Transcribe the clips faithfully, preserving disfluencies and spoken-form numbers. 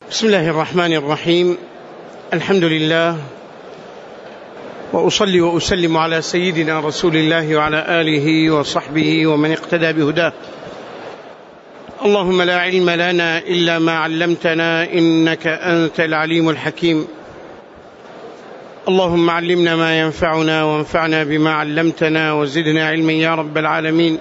بسم الله الرحمن الرحيم. الحمد لله، وأصلي وأسلم على سيدنا رسول الله وعلى آله وصحبه ومن اقتدى بهداه. اللهم لا علم لنا إلا ما علمتنا إنك أنت العليم الحكيم. اللهم علمنا ما ينفعنا وانفعنا بما علمتنا وزدنا علما يا رب العالمين.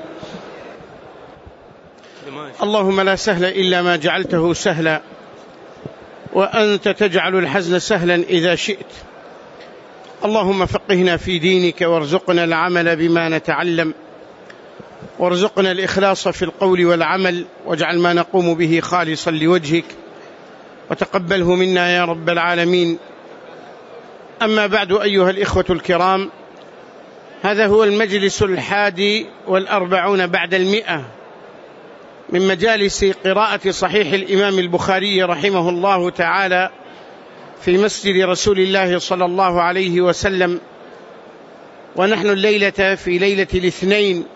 اللهم لا سهل إلا ما جعلته سهلا، وأنت تجعل الحزن سهلا إذا شئت. اللهم فقهنا في دينك وارزقنا العمل بما نتعلم، وارزقنا الإخلاص في القول والعمل، واجعل ما نقوم به خالصا لوجهك، وتقبله منا يا رب العالمين. أما بعد، أيها الإخوة الكرام، هذا هو المجلس الحادي والأربعون بعد المئة من مجالس قراءة صحيح الإمام البخاري رحمه الله تعالى في مسجد رسول الله صلى الله عليه وسلم. ونحن الليلة في ليلة الاثنين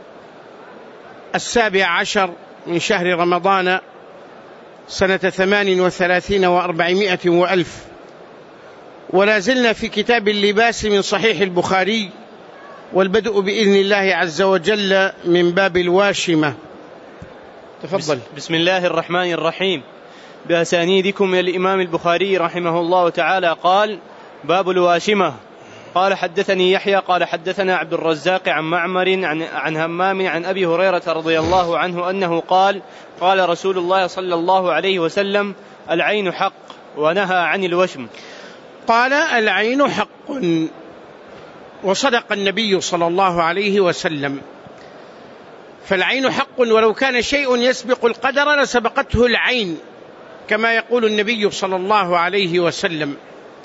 السابع عشر من شهر رمضان سنة ثمان وثلاثين وأربعمائة وألف، ولا زلنا في كتاب اللباس من صحيح البخاري، والبدء بإذن الله عز وجل من باب الواشمة. تفضل. بسم الله الرحمن الرحيم. بأسانيدكم الإمام البخاري رحمه الله تعالى قال: باب الواشمة. قال: حدثني يحيى قال حدثنا عبد الرزاق عن معمر عن, عن همام عن أبي هريرة رضي الله عنه أنه قال: قال رسول الله صلى الله عليه وسلم: العين حق، ونهى عن الوشم. قال: العين حق، وصدق النبي صلى الله عليه وسلم. فالعين حق، ولو كان شيء يسبق القدر لسبقته العين، كما يقول النبي صلى الله عليه وسلم.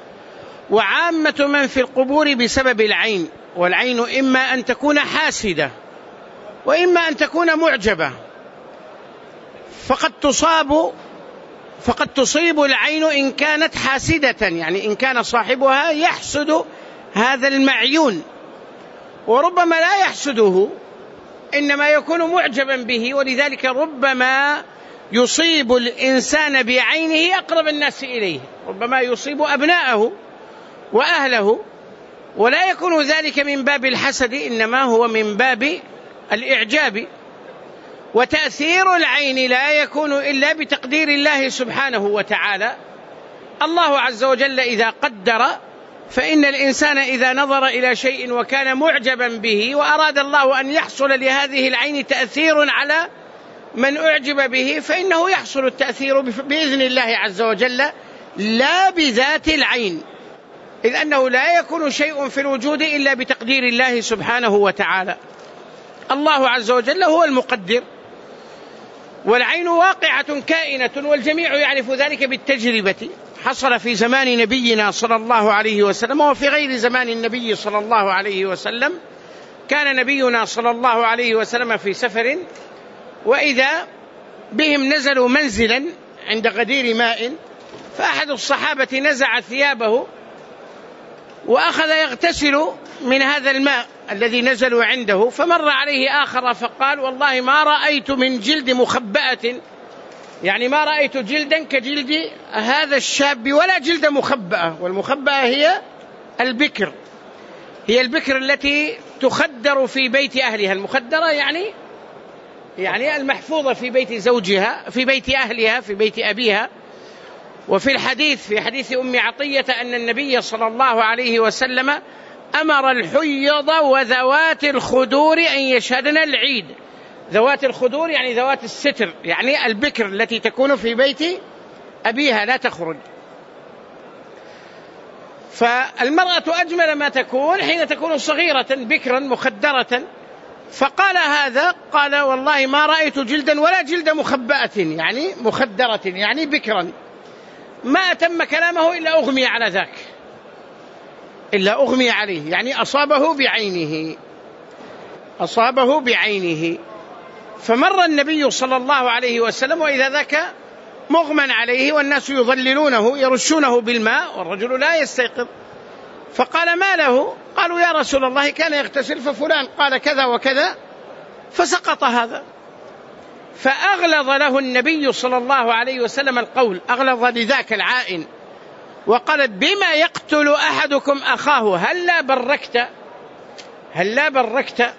وعامة من في القبور بسبب العين، والعين إما أن تكون حاسدة وإما أن تكون معجبة، فقد تصاب فقد تصيب العين إن كانت حاسدة، يعني إن كان صاحبها يحسد هذا المعيون، وربما لا يحسده، إنما يكون معجبا به. ولذلك ربما يصيب الإنسان بعينه أقرب الناس إليه، ربما يصيب أبناءه وأهله، ولا يكون ذلك من باب الحسد، إنما هو من باب الإعجاب. وتأثير العين لا يكون إلا بتقدير الله سبحانه وتعالى. الله عز وجل إذا قدر، فإن الإنسان إذا نظر إلى شيء وكان معجبا به، وأراد الله أن يحصل لهذه العين تأثير على من أعجب به، فإنه يحصل التأثير بإذن الله عز وجل، لا بذات العين، إذ أنه لا يكون شيء في الوجود إلا بتقدير الله سبحانه وتعالى. الله عز وجل هو المقدر، والعين واقعة كائنة، والجميع يعرف ذلك بالتجربة. حصل في زمان نبينا صلى الله عليه وسلم وفي غير زمان النبي صلى الله عليه وسلم. كان نبينا صلى الله عليه وسلم في سفر، وإذا بهم نزلوا منزلا عند غدير ماء، فأحد الصحابة نزع ثيابه وأخذ يغتسل من هذا الماء الذي نزلوا عنده، فمر عليه آخر فقال: والله ما رأيت من جلد مخبأة، يعني ما رأيت جلدا كجلد هذا الشاب ولا جلد مخبأة. والمخبأة هي البكر، هي البكر التي تخدر في بيت أهلها. المخدرة يعني يعني المحفوظة في بيت زوجها، في بيت أهلها، في بيت أبيها. وفي الحديث في حديث أم عطية أن النبي صلى الله عليه وسلم أمر الحيض وذوات الخدور أن يشهدن العيد. ذوات الخدور يعني ذوات الستر، يعني البكر التي تكون في بيت أبيها لا تخرج. فالمرأة أجمل ما تكون حين تكون صغيرة بكرا مخدرة. فقال هذا، قال: والله ما رأيت جلدا ولا جلد مخبأة، يعني مخدرة، يعني بكرا. ما أتم كلامه إلا أغمي على ذاك، إلا أغمي عليه، يعني أصابه بعينه، أصابه بعينه. فمر النبي صلى الله عليه وسلم وإذا ذاك مغمى عليه، والناس يظللونه يرشونه بالماء، والرجل لا يستيقظ. فقال: ما له؟ قالوا: يا رسول الله كان يغتسل ففلان قال كذا وكذا، فسقط هذا. فأغلظ له النبي صلى الله عليه وسلم القول، أغلظ لذاك العائن وقال: بما يقتل أحدكم أخاه هلا بركت هلا بركت،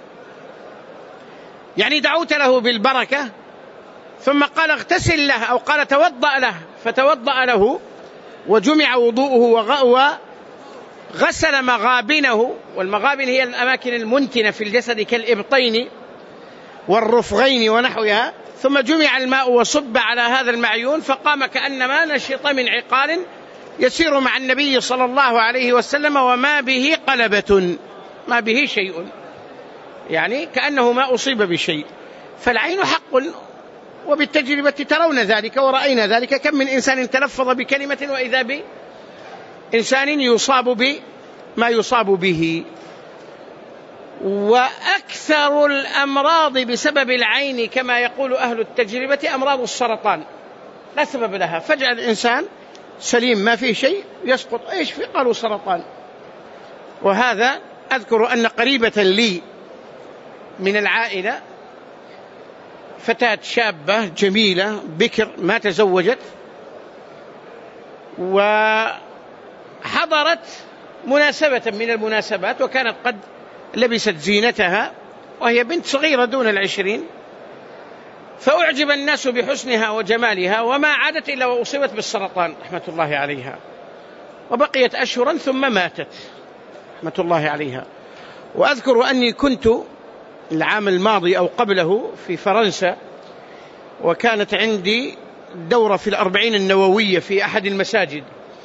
يعني دعوت له بالبركة. ثم قال: اغتسل له، أو قال توضأ له، فتوضأ له وجمع وضوءه وغسل مغابنه، والمغابن هي الأماكن المنتنة في الجسد كالإبطين والرفغين ونحوها. ثم جمع الماء وصب على هذا المعيون، فقام كأنما نشط من عقال يسير مع النبي صلى الله عليه وسلم وما به قلبة، ما به شيء، يعني كأنه ما أصيب بشيء. فالعين حق، وبالتجربة ترون ذلك ورأينا ذلك. كم من إنسان تلفظ بكلمة وإذا بإنسان يصاب بما يصاب به. وأكثر الأمراض بسبب العين كما يقول أهل التجربة أمراض السرطان، لا سبب لها، فجأة الإنسان سليم ما فيه شيء يسقط، إيش في؟ قالوا سرطان. وهذا أذكر أن قريبة لي من العائلة فتاة شابة جميلة بكر ما تزوجت، وحضرت مناسبة من المناسبات وكانت قد لبست زينتها وهي بنت صغيرة دون العشرين، فأعجب الناس بحسنها وجمالها وما عادت إلا وأصيبت بالسرطان رحمة الله عليها، وبقيت أشهرا ثم ماتت رحمة الله عليها. وأذكر أني كنت العام الماضي أو قبله في فرنسا، وكانت عندي دورة في الأربعين النووية في أحد المساجد،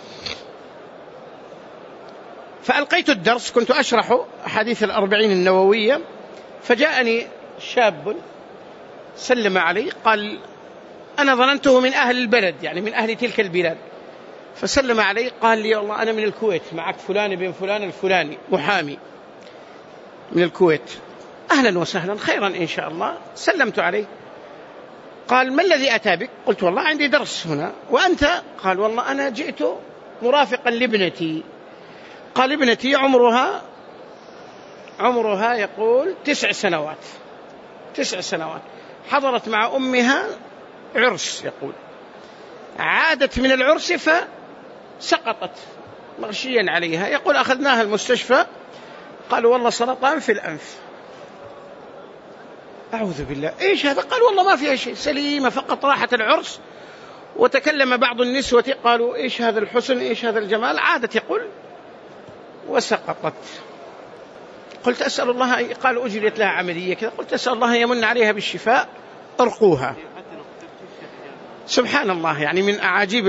فألقيت الدرس، كنت أشرح أحاديث الأربعين النووية، فجاءني شاب سلم علي، قال: أنا ظننته من أهل البلد، يعني من أهل تلك البلاد، فسلم علي قال لي: والله أنا من الكويت، معك فلان بن فلان الفلاني محامي من الكويت، أهلا وسهلا، خيرا إن شاء الله. سلمت عليه، قال: ما الذي أتى بك؟ قلت: والله عندي درس هنا. وأنت؟ قال: والله أنا جئت مرافقا لابنتي. قال: ابنتي عمرها عمرها يقول تسع سنوات تسع سنوات حضرت مع أمها عرس، يقول عادت من العرس فسقطت مغشيا عليها، يقول أخذناها المستشفى، قالوا والله سرطان في الأنف. أعوذ بالله، إيش هذا؟ قال: والله ما فيها شيء، سليمة، فقط راحت العرس. وتكلم بعض النسوة قالوا: إيش هذا الحسن، إيش هذا الجمال، عادت يقول وسقطت. قلت: أسأل الله، قال: أجريت لها عملية كذا، قلت: أسأل الله يمن عليها بالشفاء، ارقوها. سبحان الله، يعني من أعاجيب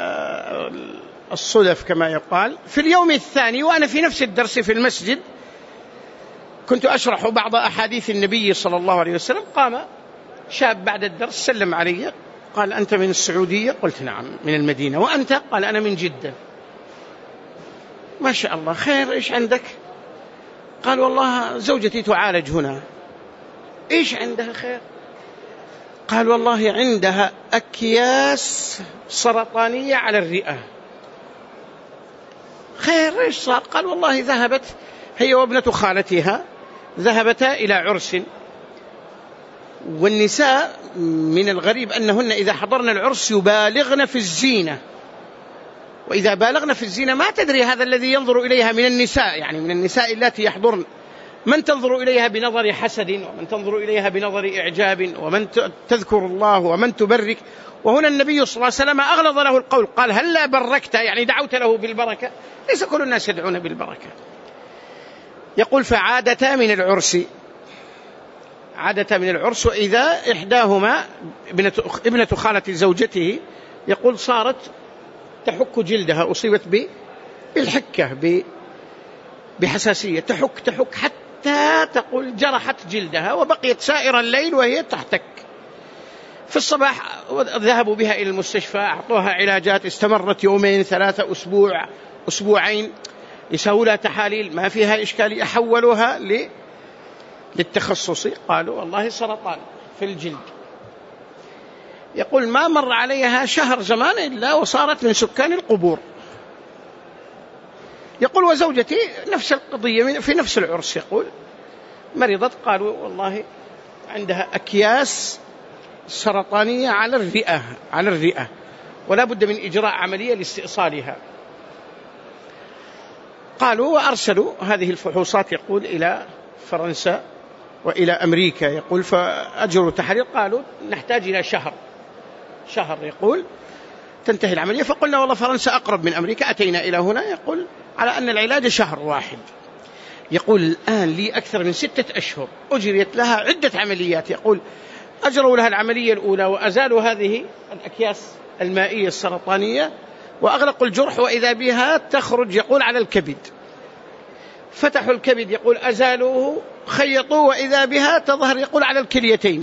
الصدف كما يقال. في اليوم الثاني وأنا في نفس الدرس في المسجد، كنت أشرح بعض أحاديث النبي صلى الله عليه وسلم، قام شاب بعد الدرس سلم علي، قال: أنت من السعودية؟ قلت: نعم من المدينة. وأنت؟ قال: أنا من جدة. ما شاء الله، خير، إيش عندك؟ قال: والله زوجتي تعالج هنا. إيش عندها خير؟ قال: والله عندها أكياس سرطانية على الرئة. خير، إيش صار؟ قال: والله ذهبت هي وابنة خالتها، ذهبتا إلى عرس، والنساء من الغريب أنهن إذا حضرن العرس يبالغن في الزينة، وإذا بالغن في الزينة ما تدري هذا الذي ينظر إليها من النساء، يعني من النساء التي يحضرن، من تنظر إليها بنظر حسد، ومن تنظر إليها بنظر إعجاب، ومن تذكر الله، ومن تبرك. وهنا النبي صلى الله عليه وسلم أغلظ له القول، قال: هلا بركت، يعني دعوت له بالبركة. ليس كل الناس يدعون بالبركة. يقول: فعادتا من العرس عادتا من العرس وإذا إحداهما ابنة, ابنة خالة زوجته، يقول صارت تحك جلدها، أصيبت بالحكة بحساسية، تحك تحك حتى تقول جرحت جلدها، وبقيت سائر الليل وهي تحتك. في الصباح ذهبوا بها إلى المستشفى، أعطوها علاجات استمرت يومين ثلاثة أسبوع أسبوعين، يسووا لها تحاليل ما فيها إشكالية، حولوها للتخصصي، قالوا والله سرطان في الجلد. يقول: ما مر عليها شهر زمان إلا وصارت من سكان القبور. يقول: وزوجتي نفس القضية في نفس العرس، يقول مرضت، قالوا والله عندها أكياس سرطانية على الرئة على الرئة ولا بد من إجراء عملية لاستئصالها. قالوا وأرسلوا هذه الفحوصات يقول إلى فرنسا وإلى أمريكا، يقول فأجروا تحرير، قالوا نحتاج إلى شهر شهر يقول تنتهي العملية. فقلنا والله فرنسا أقرب من أمريكا، أتينا إلى هنا يقول على أن العلاج شهر واحد. يقول الآن لي أكثر من ستة أشهر أجريت لها عدة عمليات، يقول أجروا لها العملية الأولى وأزالوا هذه الأكياس المائية السرطانية وأغلقوا الجرح وإذا بها تخرج يقول على الكبد، فتحوا الكبد يقول أزالوه، خيطوا وإذا بها تظهر يقول على الكليتين،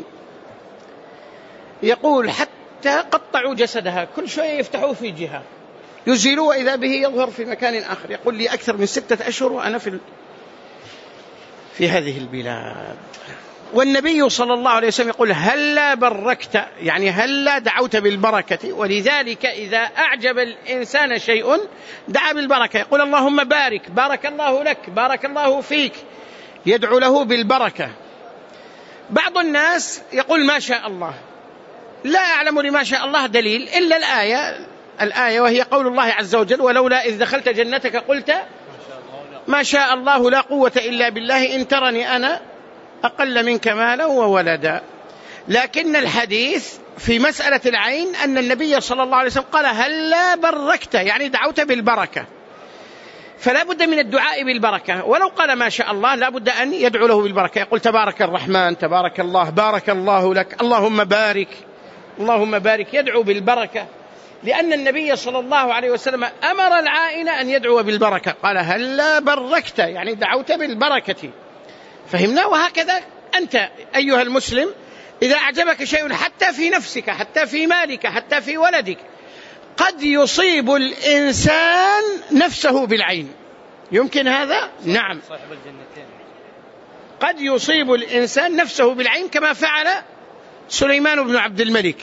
يقول حتى قطعوا جسدها كل شوية يفتحوا في جهة يزيلوا وإذا به يظهر في مكان آخر. يقول لي أكثر من ستة أشهر وأنا في في هذه البلاد. والنبي صلى الله عليه وسلم يقول هلا بركت، يعني هلا دعوت بالبركة، ولذلك إذا أعجب الإنسان شيء دعا بالبركة، يقول اللهم بارك، بارك الله لك، بارك الله فيك، يدعو له بالبركة. بعض الناس يقول ما شاء الله، لا أعلم لما شاء الله دليل إلا الآية الآية وهي قول الله عز وجل ولولا إذ دخلت جنتك قلت ما شاء الله لا قوة إلا بالله إن ترني أنا أقل منك مالا وولدا. لكن الحديث في مسألة العين أن النبي صلى الله عليه وسلم قال هلا بركت، يعني دعوت بالبركة، فلا بد من الدعاء بالبركة. ولو قال ما شاء الله لا بد أن يدعو له بالبركة، يقول تبارك الرحمن، تبارك الله، بارك الله لك، اللهم بارك، اللهم بارك، يدعو بالبركة، لأن النبي صلى الله عليه وسلم أمر العائن أن يدعو بالبركة، قال هلا بركت، يعني دعوت بالبركة. فهمنا؟ وهكذا أنت أيها المسلم إذا أعجبك شيء حتى في نفسك، حتى في مالك، حتى في ولدك، قد يصيب الإنسان نفسه بالعين، يمكن هذا؟ نعم، قد يصيب الإنسان نفسه بالعين كما فعل سليمان بن عبد الملك.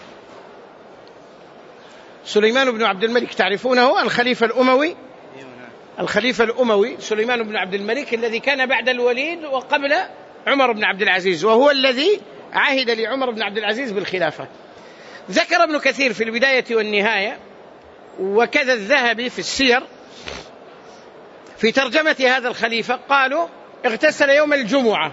سليمان بن عبد الملك تعرفونه، الخليفة الأموي، الخليفة الأموي سليمان بن عبد الملك الذي كان بعد الوليد وقبل عمر بن عبد العزيز، وهو الذي عهد لعمر بن عبد العزيز بالخلافة. ذكر ابن كثير في البداية والنهاية وكذا الذهبي في السير في ترجمة هذا الخليفة، قالوا اغتسل يوم الجمعة،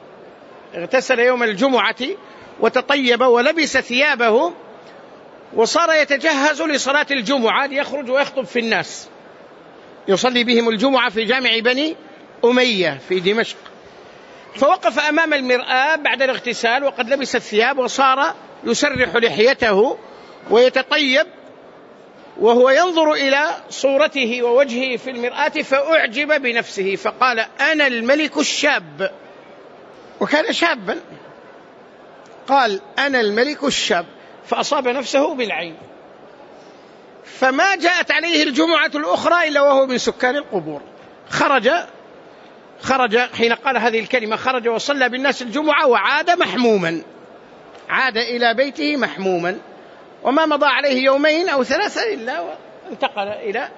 اغتسل يوم الجمعة وتطيب ولبس ثيابه وصار يتجهز لصلاة الجمعة ليخرج ويخطب في الناس، يصلي بهم الجمعة في جامع بني أمية في دمشق. فوقف أمام المرآة بعد الاغتسال وقد لبس الثياب وصار يسرح لحيته ويتطيب وهو ينظر إلى صورته ووجهه في المرآة فأعجب بنفسه فقال أنا الملك الشاب، وكان شابا، قال أنا الملك الشاب، فأصاب نفسه بالعين، فما جاءت عليه الجمعة الأخرى إلا وهو من سكان القبور. خرج خرج حين قال هذه الكلمة، خرج وصلى بالناس الجمعة وعاد محموما، عاد إلى بيته محموما، وما مضى عليه يومين أو ثلاثة إلا وانتقل إلى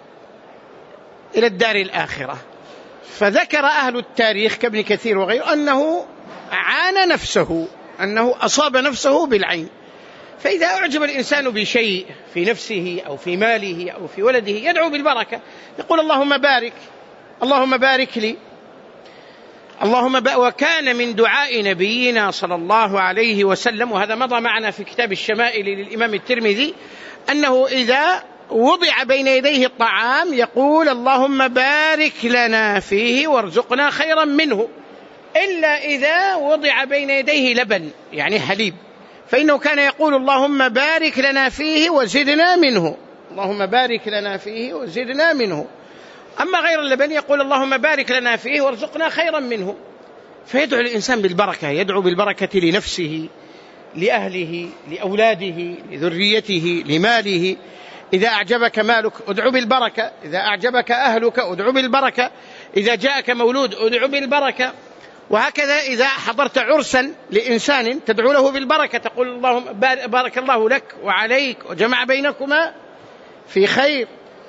إلى الدار الآخرة. فذكر أهل التاريخ كابن كثير وغيره أنه عانى نفسه، أنه أصاب نفسه بالعين. فإذا أعجب الإنسان بشيء في نفسه أو في ماله أو في ولده يدعو بالبركة، يقول اللهم بارك، اللهم بارك لي، اللهم بارك. وكان من دعاء نبينا صلى الله عليه وسلم، وهذا مضى معنا في كتاب الشمائل للإمام الترمذي، أنه إذا وضع بين يديه الطعام يقول اللهم بارك لنا فيه وارزقنا خيرا منه، إلا إذا وضع بين يديه لبن يعني حليب، فإنه كان يقول اللهم بارك لنا فيه وزدنا منه، اللهم بارك لنا فيه وزدنا منه. أما غير اللبن يقول اللهم بارك لنا فيه وارزقنا خيرا منه. فيدعو الإنسان بالبركة، يدعو بالبركة لنفسه، لأهله، لأولاده، لذريته، لماله. إذا أعجبك مالك ادعو بالبركة، إذا أعجبك أهلك ادعو بالبركة، إذا جاءك مولود ادعو بالبركة. وهكذا إذا حضرت عرسا لإنسان تدعو له بالبركة، تقول اللهم بارك الله لك وعليك وجمع بينكما في خير.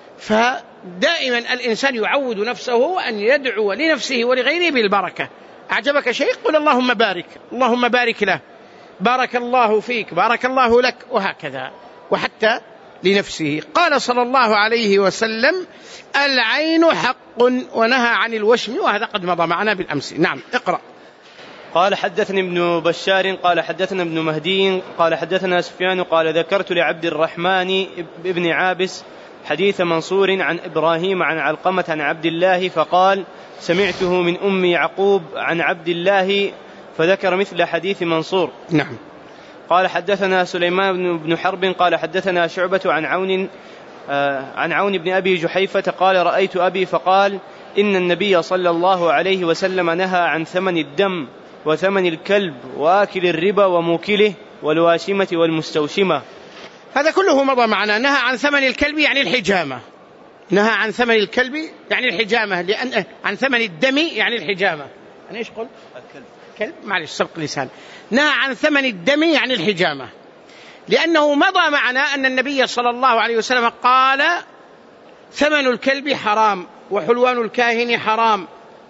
فدائما الإنسان يعود نفسه أن يدعو لنفسه ولغيره بالبركة. أعجبك شيء قل اللهم بارك، اللهم بارك له، بارك الله فيك، بارك الله لك، وهكذا، وحتى لنفسه. قال صلى الله عليه وسلم: العين حق، ونهى عن الوشم، وهذا قد مضى معنا بالأمس. نعم، اقرأ. قال حدثني ابن بشار قال حدثنا ابن مهدي قال حدثنا سفيان قال ذكرت لعبد الرحمن ابن عابس حديث منصور عن إبراهيم عن علقمة عن عبد الله فقال: سمعته من أم يعقوب عن عبد الله، فذكر مثل حديث منصور. نعم. قال حدثنا سليمان بن حرب قال حدثنا شعبة عن عون آه عن عون بن أبي جحيفة قال: رأيت أبي فقال: إن النبي صلى الله عليه وسلم نهى عن ثمن الدم وثمن الكلب وآكل الربا وموكله والواشمة والمستوشمة. هذا كله مضى معنا. نهى عن ثمن الكلب يعني الحجامة، نهى عن ثمن الكلب يعني الحجامة، لأن عن ثمن الدم يعني الحجامة. أنا إيش قلت؟ الكلب. كلب، معلش سبق لسان. نهى عن ثمن الدم يعني الحجامة، لأنه مضى معنا أن النبي صلى الله عليه وسلم قال: ثمن الكلب حرام، وحلوان الكاهن حرام،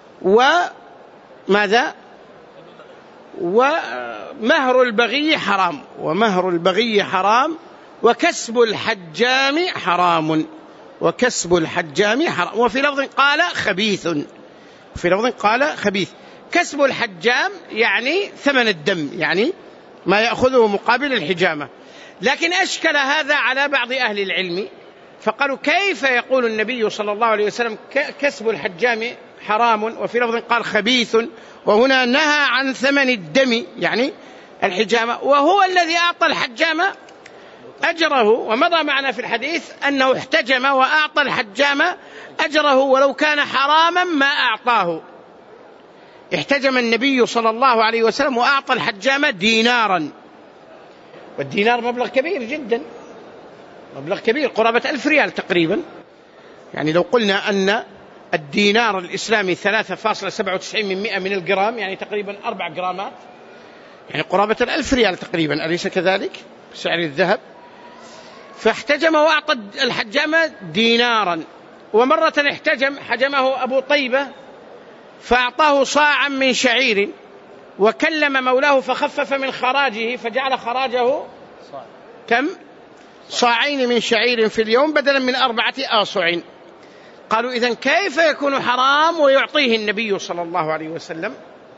وماذا؟ ومهر البغي حرام، ومهر البغي حرام، وكسب الحجام حرام، وكسب الحجام حرام. وفي لفظ قال خبيث، في لفظ قال خبيث. كسب الحجام يعني ثمن الدم، يعني ما يأخذه مقابل الحجامة. لكن أشكل هذا على بعض أهل العلم، فقالوا: كيف يقول النبي صلى الله عليه وسلم كسب الحجام حرام، وفي لفظ قال خبيث، وهنا نهى عن ثمن الدم يعني الحجامة، وهو الذي أعطى الحجام أجره. ومضى معنا في الحديث أنه احتجم وأعطى الحجام أجره ولو كان حراما ما أعطاه. احتجم النبي صلى الله عليه وسلم وأعطى الحجام دينارا، والدينار مبلغ كبير جدا، مبلغ كبير، قرابة ألف ريال تقريبا. يعني لو قلنا أن الدينار الإسلامي ثلاثة فاصلة سبعة وتسعين من مئة من الجرام، يعني تقريبا أربع جرامات، يعني قرابة الألف ريال تقريبا، أليس كذلك سعر الذهب؟ فاحتجم وأعطى الحجام دينارا. ومرة احتجم حجمه أبو طيبة فأعطاه صاعا من شعير، وكلم مولاه فخفف من خراجه فجعل خراجه كم؟ صاعين من شعير في اليوم بدلا من أربعة آصع. قالوا: إذن كيف يكون حرام ويعطيه النبي صلى الله عليه وسلم؟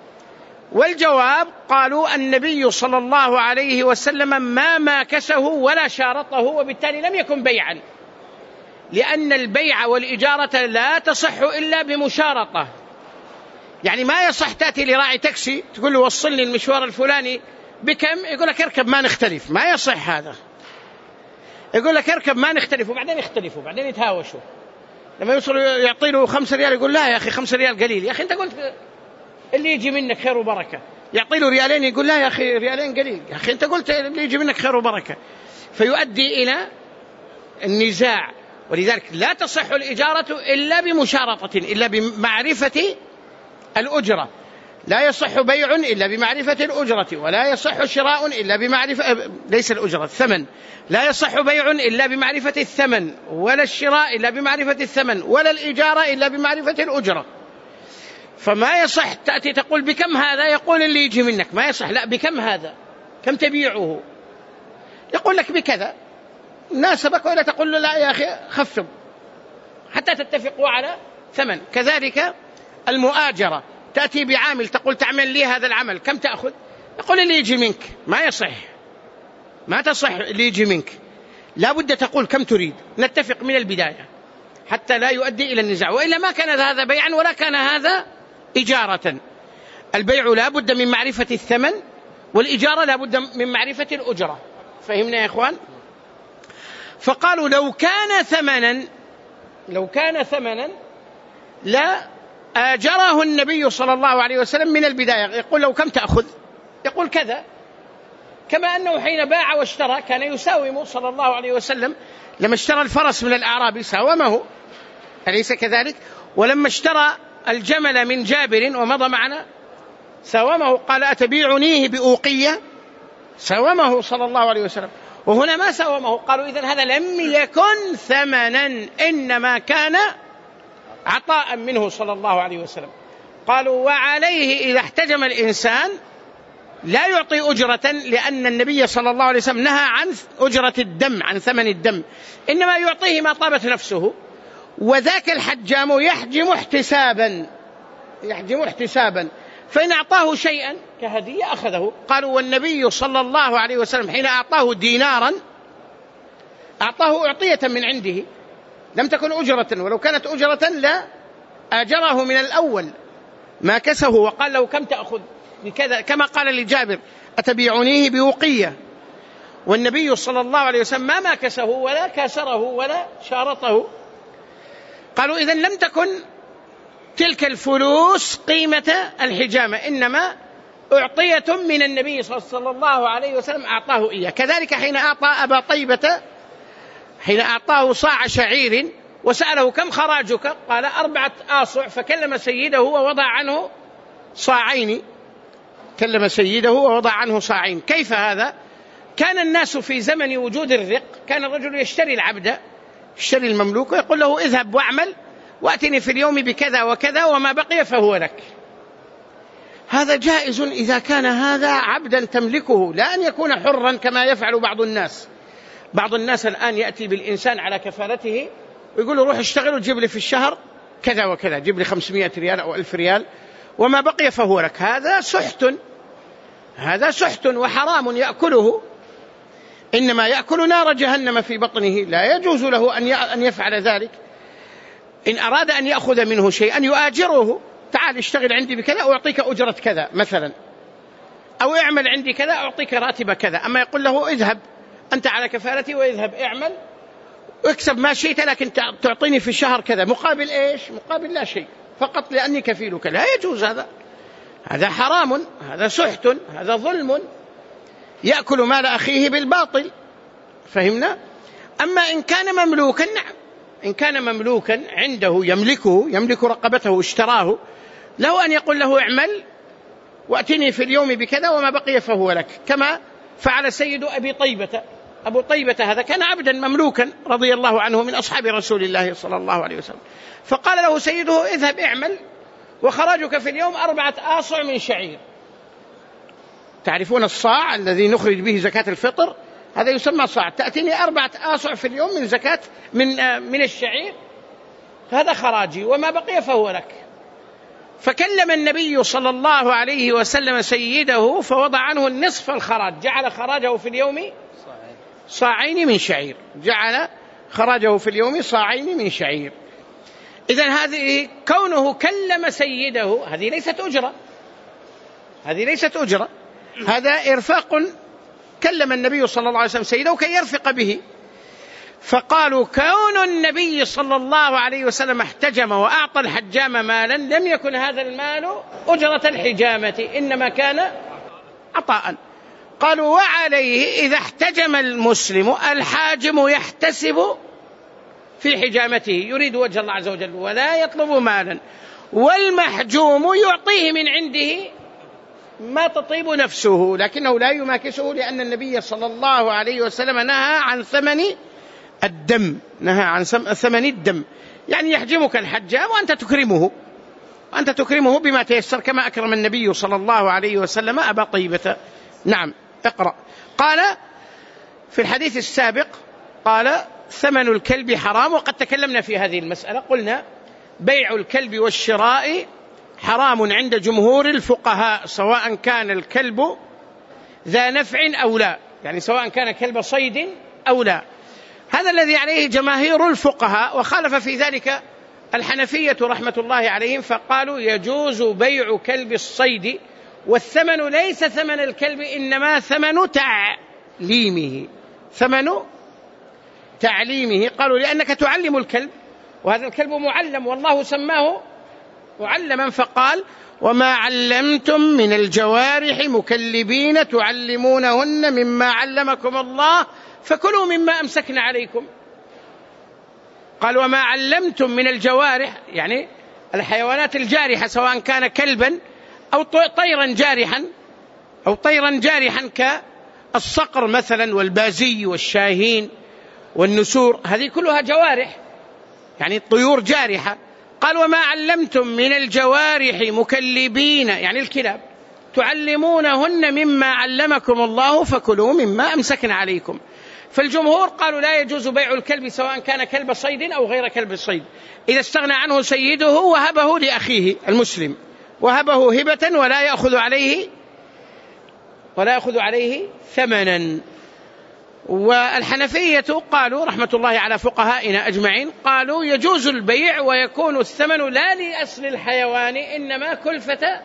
والجواب قالوا: النبي صلى الله عليه وسلم ما ماكسه ولا شارطه، وبالتالي لم يكن بيعا، لأن البيع والإجارة لا تصح إلا بمشارطة. يعني ما يصح تأتي لراعي تاكسي تقول له: وصلني المشوار الفلاني بكم؟ يقول لك: اركب ما نختلف. ما يصح هذا. يقول لك: اركب ما نختلف، وبعدين يختلفوا، بعدين يتهاوشوا. لما يوصلوا يعطي له خمسة ريال يقول: لا يا أخي، خمسة ريال قليل يا أخي، أنت قلت اللي يجي منك خير وبركة. يعطي له ريالين يقول: لا يا أخي، ريالين قليل يا أخي، أنت قلت اللي يجي منك خير وبركة. فيؤدي إلى النزاع. ولذلك لا تصح الإجارة إلا بمشارطة، إلا بمعرفة الأجرة. لا يصح بيع إلا بمعرفة الأجرة، ولا يصح شراء إلا بمعرفة، ليس الأجرة، الثمن. لا يصح بيع إلا بمعرفة الثمن، ولا الشراء إلا بمعرفة الثمن، ولا الإجارة إلا بمعرفة الأجرة. فما يصح تأتي تقول: بكم هذا؟ يقول اللي يجي منك. ما يصح. لا، بكم هذا؟ كم تبيعه؟ يقول لك بكذا. ناسبك ولا تقول له: لا يا أخي خفض، حتى تتفقوا على ثمن. كذلك المؤاجرة، تأتي بعامل تقول: تعمل لي هذا العمل، كم تأخذ؟ يقول اللي يجي منك. ما يصح، ما تصح اللي يجي منك. لا بد تقول كم تريد، نتفق من البداية حتى لا يؤدي إلى النزاع، وإلا ما كان هذا بيعا ولا كان هذا إجارة. البيع لا بد من معرفة الثمن، والإجارة لا بد من معرفة الأجرة. فهمنا يا إخوان؟ فقالوا: لو كان ثمنا لو كان ثمنا لا آجره النبي صلى الله عليه وسلم من البداية. يقول: لو كم تأخذ؟ يقول كذا. كما أنه حين باع واشترى كان يساوم صلى الله عليه وسلم. لما اشترى الفرس من الأعراب ساومه، أليس كذلك؟ ولما اشترى الجمل من جابر ومضى معنا ساومه، قال: أتبيعنيه بأوقية؟ ساومه صلى الله عليه وسلم. وهنا ما ساومه. قالوا: إذن هذا لم يكن ثمنا، إنما كان عطاء منه صلى الله عليه وسلم. قالوا: وعليه إذا احتجم الإنسان لا يعطي أجرة، لأن النبي صلى الله عليه وسلم نهى عن أجرة الدم، عن ثمن الدم، إنما يعطيه ما طابت نفسه. وذاك الحجام يحجم احتسابا، يحجم احتسابا، فإن أعطاه شيئا كهدية أخذه. قالوا والنبي صلى الله عليه وسلم حين أعطاه دينارا أعطاه أعطية من عنده، لم تكن أجرة، ولو كانت أجرة لا آجره من الأول ما كسه، وقال له كم تأخذ بكذا، كما قال لجابر أتبيعونيه بوقية، والنبي صلى الله عليه وسلم ما ماكسه ولا كاسره ولا شارطه. قالوا إذن لم تكن تلك الفلوس قيمة الحجامة، إنما أعطية من النبي صلى الله عليه وسلم أعطاه إياه. كذلك حين أعطى أبا طيبة، حين أعطاه صاع شعير وسأله كم خراجك، قال أربعة آصع، فكلم سيده ووضع عنه صاعين، كلم سيده ووضع عنه صاعين. كيف هذا؟ كان الناس في زمن وجود الرق، كان الرجل يشتري العبد، يشتري المملوك ويقول له اذهب واعمل وأتني في اليوم بكذا وكذا وما بقي فهو لك. هذا جائز إذا كان هذا عبدا تملكه، لا أن يكون حرا كما يفعل بعض الناس. بعض الناس الآن يأتي بالإنسان على كفالته ويقول له روح اشتغل وجيب لي في الشهر كذا وكذا، جيب لي خمسمائة ريال أو ألف ريال وما بقي فهو لك. هذا سحت، هذا سحت وحرام يأكله، إنما يأكل نار جهنم في بطنه، لا يجوز له أن يفعل ذلك. إن أراد أن يأخذ منه شيئا يؤاجره، تعال اشتغل عندي بكذا أعطيك أجرة كذا مثلا، أو اعمل عندي كذا أعطيك راتب كذا. أما يقول له اذهب أنت على كفالتي واذهب اعمل واكسب ما شئت، لكن تعطيني في الشهر كذا مقابل إيش؟ مقابل لا شيء، فقط لأني كفيلك، لا يجوز هذا. هذا حرام، هذا سحت، هذا ظلم، يأكل مال أخيه بالباطل. فهمنا؟ أما إن كان مملوكا، نعم، إن كان مملوكا عنده يملكه، يملك رقبته اشتراه، له أن يقول له اعمل وأتني في اليوم بكذا وما بقي فهو لك، كما فعل سيد أبي طيبة. أبو طيبة هذا كان عبدا مملوكا رضي الله عنه من أصحاب رسول الله صلى الله عليه وسلم، فقال له سيده اذهب اعمل وخراجك في اليوم أربعة آصع من شعير. تعرفون الصاع الذي نخرج به زكاة الفطر؟ هذا يسمى صاع. تأتيني أربعة آصع في اليوم من زكاة من من الشعير، هذا خراجي وما بقي فهو لك. فكلم النبي صلى الله عليه وسلم سيده فوضع عنه النصف الخراج، جعل خراجه في اليوم صاعين من شعير، جعل خراجه في اليوم صاعين من شعير. إذن هذه كونه كلم سيده هذه ليست أجرة، هذه ليست أجرة، هذا إرفاق. كلم النبي صلى الله عليه وسلم سيده كي يرفق به. فقالوا كون النبي صلى الله عليه وسلم احتجم وأعطى الحجام مالا لم يكن هذا المال أجرة الحجامة، إنما كان عطاء. قالوا وعليه إذا احتجم المسلم الحاجم يحتسب في حجامته، يريد وجه الله عز وجل ولا يطلب مالا، والمحجوم يعطيه من عنده ما تطيب نفسه، لكنه لا يماكسه، لأن النبي صلى الله عليه وسلم نهى عن ثمن الدم، نهى عن ثمن الدم، يعني يحجمك الحجام وأنت تكرمه، أنت تكرمه بما تيسر، كما أكرم النبي صلى الله عليه وسلم أبا طيبة. نعم، اقرأ. قال في الحديث السابق قال ثمن الكلب حرام، وقد تكلمنا في هذه المسألة، قلنا بيع الكلب والشراء حرام عند جمهور الفقهاء، سواء كان الكلب ذا نفع أو لا، يعني سواء كان كلب صيد أو لا. هذا الذي عليه جماهير الفقهاء، وخالف في ذلك الحنفية رحمة الله عليهم، فقالوا يجوز بيع كلب الصيد، والثمن ليس ثمن الكلب، إنما ثمن تعليمه، ثمن تعليمه. قالوا لأنك تعلم الكلب، وهذا الكلب معلم، والله سماه معلما، فقال وما علمتم من الجوارح مكلبين تعلمونهن مما علمكم الله فكلوا مما أمسكن عليكم. قال وما علمتم من الجوارح، يعني الحيوانات الجارحة، سواء كان كلبا أو طيرا جارحا، أو طيرا جارحا كالصقر مثلا والبازي والشاهين والنسور، هذه كلها جوارح، يعني الطيور جارحة. قال وما علمتم من الجوارح مكلبين، يعني الكلاب، تعلمونهن مما علمكم الله فكلوا مما أمسكن عليكم. فالجمهور قالوا لا يجوز بيع الكلب سواء كان كلب صيد أو غير كلب صيد إذا استغنى عنه سيده وهبه لأخيه المسلم، وهبه هبة ولا يأخذ عليه ولا يأخذ عليه ثمنا. والحنفية قالوا رحمة الله على فقهائنا أجمعين قالوا يجوز البيع ويكون الثمن لا لأصل الحيوان إنما كلفة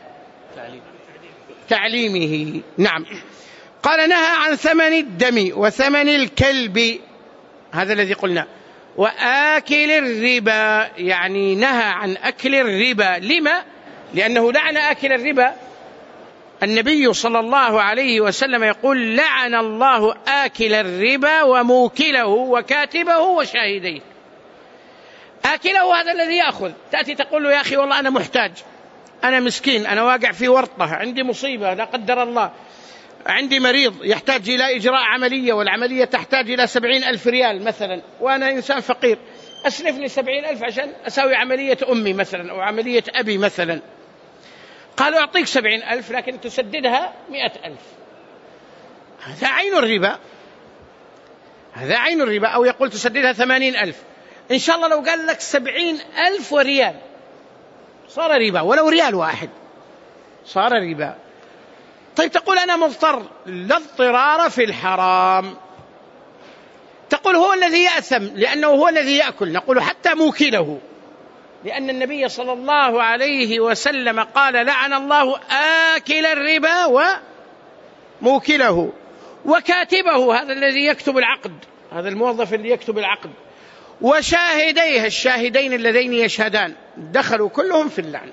تعليمه. نعم. قال نهى عن ثمن الدم وثمن الكلب، هذا الذي قلنا، وآكل الربا، يعني نهى عن أكل الربا. لما؟ لأنه لعن آكل الربا. النبي صلى الله عليه وسلم يقول لعن الله آكل الربا وموكله وكاتبه وشاهديه. آكله هذا الذي يأخذ، تأتي تقول له يا أخي والله أنا محتاج، أنا مسكين، أنا واقع في ورطة، عندي مصيبة لا قدر الله، عندي مريض يحتاج إلى إجراء عملية والعملية تحتاج إلى سبعين ألف ريال مثلا، وأنا إنسان فقير، أسلفني سبعين ألف عشان أسوي عملية أمي مثلا أو عملية أبي مثلا. قالوا أعطيك سبعين ألف لكن تسددها مئة ألف. هذا عين الربا، هذا عين الربا. أو يقول تسددها ثمانين ألف، إن شاء الله لو قال لك سبعين ألف وريال صار ربا، ولو ريال واحد صار ربا. طيب تقول أنا مضطر، لا اضطرار في الحرام. تقول هو الذي يأثم لأنه هو الذي يأكل، نقول حتى موكله، لأن النبي صلى الله عليه وسلم قال لعن الله آكل الربا وموكله وكاتبه، هذا الذي يكتب العقد، هذا الموظف اللي يكتب العقد، وشاهديه، الشاهدين اللذين يشهدان، دخلوا كلهم في اللعن.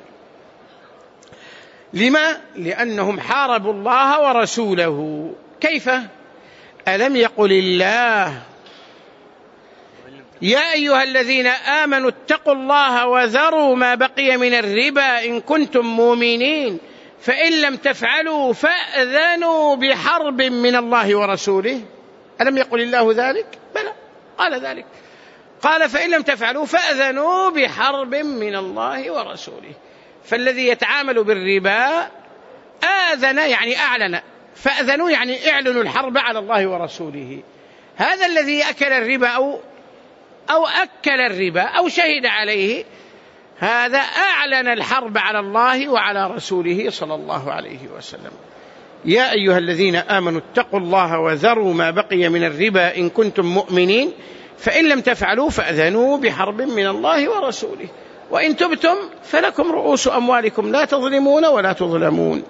لما؟ لأنهم حاربوا الله ورسوله. كيف؟ ألم يقل الله يا أيها الذين آمنوا اتقوا الله وذروا ما بقي من الربا إن كنتم مؤمنين فإن لم تفعلوا فأذنوا بحرب من الله ورسوله. ألم يقل الله ذلك؟ بلى، قال ذلك، قال فإن لم تفعلوا فأذنوا بحرب من الله ورسوله. فالذي يتعامل بالربا آذن يعني أعلن، فأذنوا يعني اعلنوا الحرب على الله ورسوله. هذا الذي أكل الربا أو أو أكل الربا أو شهد عليه، هذا أعلن الحرب على الله وعلى رسوله صلى الله عليه وسلم. يا أيها الذين آمنوا اتقوا الله وذروا ما بقي من الربا إن كنتم مؤمنين فإن لم تفعلوا فأذنوا بحرب من الله ورسوله وإن تبتم فلكم رؤوس أموالكم لا تظلمون ولا تظلمون.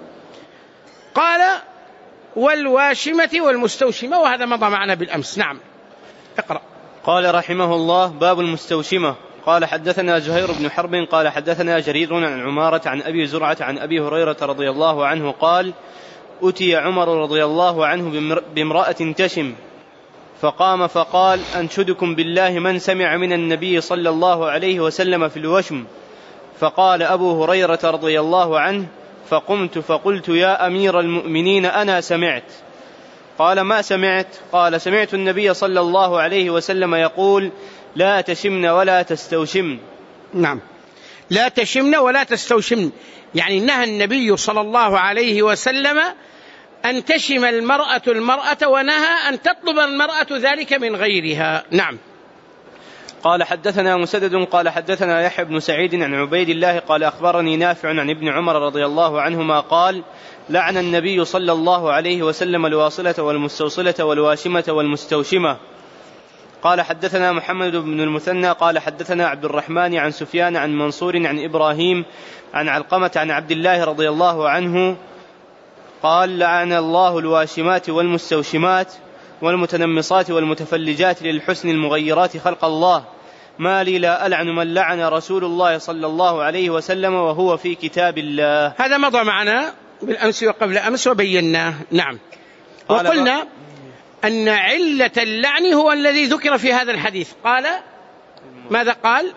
قال والواشمة والمستوشمة، وهذا مضى معنا بالأمس. نعم، اقرأ. قال رحمه الله باب المستوشمة. قال حدثنا زهير بن حرب قال حدثنا جرير عن عمارة عن أبي زرعة عن أبي هريرة رضي الله عنه قال أتي عمر رضي الله عنه بامرأة تشم فقام فقال أنشدكم بالله من سمع من النبي صلى الله عليه وسلم في الوشم. فقال أبو هريرة رضي الله عنه فقمت فقلت يا أمير المؤمنين أنا سمعت. قال ما سمعت؟ قال سمعت النبي صلى الله عليه وسلم يقول لا تشمن ولا تستوشمن. نعم، لا تشمن ولا تستوشمن، يعني نهى النبي صلى الله عليه وسلم أن تشم المرأة المرأة، ونهى أن تطلب المرأة ذلك من غيرها. نعم. قال حدثنا مسدد قال حدثنا يحيى بن سعيد عن عبيد الله قال أخبرني نافع عن ابن عمر رضي الله عنهما قال لعن النبي صلى الله عليه وسلم الواصلة والمستوصلة والواشمة والمستوشمة. قال حدثنا محمد بن المثنى قال حدثنا عبد الرحمن عن سفيان عن منصور عن إبراهيم عن علقمة عن عبد الله رضي الله عنه قال لعن الله الواشمات والمستوشمات والمتنمصات والمتفلجات للحسن المغيرات خلق الله ما لي لا ألعن من لعن رسول الله صلى الله عليه وسلم وهو في كتاب الله. هذا مضى معنا بالأمس وقبل أمس وبيناه. نعم. وقلنا أن علة اللعن هو الذي ذكر في هذا الحديث. قال ماذا قال؟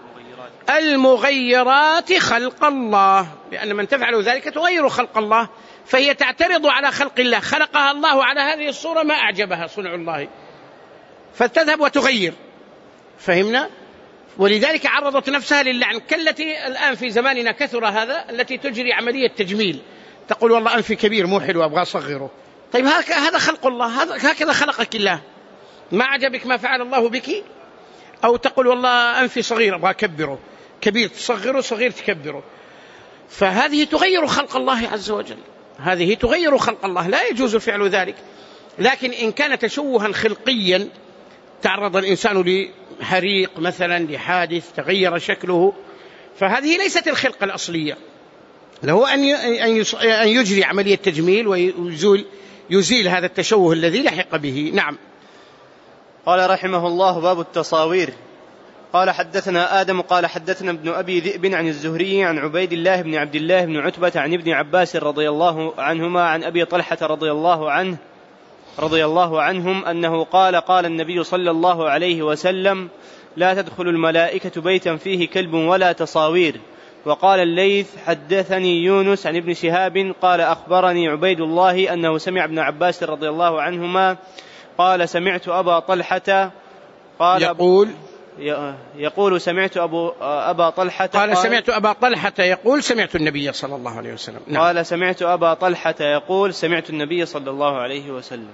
المغيرات خلق الله، لأن من تفعل ذلك تغير خلق الله، فهي تعترض على خلق الله، خلقها الله على هذه الصورة ما أعجبها صنع الله فتذهب وتغير. فهمنا؟ ولذلك عرضت نفسها للعن، كالتي الآن في زماننا كثر هذا التي تجري عملية تجميل، تقول والله أنفي كبير مو حلو أبغى أصغره. طيب هذا خلق الله، هكذا خلقك الله، ما عجبك ما فعل الله بك؟ أو تقول والله أنفي صغير أبغى أكبره، كبير تصغره، صغير تكبره. فهذه تغير خلق الله عز وجل، هذه تغير خلق الله، لا يجوز فعل ذلك. لكن إن كان تشوها خلقيا، تعرض الإنسان لحريق مثلا، لحادث تغير شكله، فهذه ليست الخلقة الأصلية، له أن يجري عملية تجميل ويزيل يزيل هذا التشوه الذي لحق به. نعم. قال رحمه الله: باب التصاوير. قال حدثنا آدم قال حدثنا ابن أبي ذئب عن الزهري عن عبيد الله بن عبد الله بن عتبة عن ابن عباس رضي الله عنهما عن أبي طلحة رضي الله عنه رضي الله عنهم أنه قال: قال النبي صلى الله عليه وسلم: لا تدخل الملائكة بيتا فيه كلب ولا تصاوير. وقال الليث: حدثني يونس عن ابن شهاب قال أخبرني عبيد الله أنه سمع ابن عباس رضي الله عنهما قال: سمعت أبا طلحة قال يقول يقول سمعت أبو أبا طلحة قال, قال سمعت أبا طلحة يقول سمعت النبي صلى الله عليه وسلم. نعم. قال سمعت أبا طلحة يقول سمعت النبي صلى الله عليه وسلم.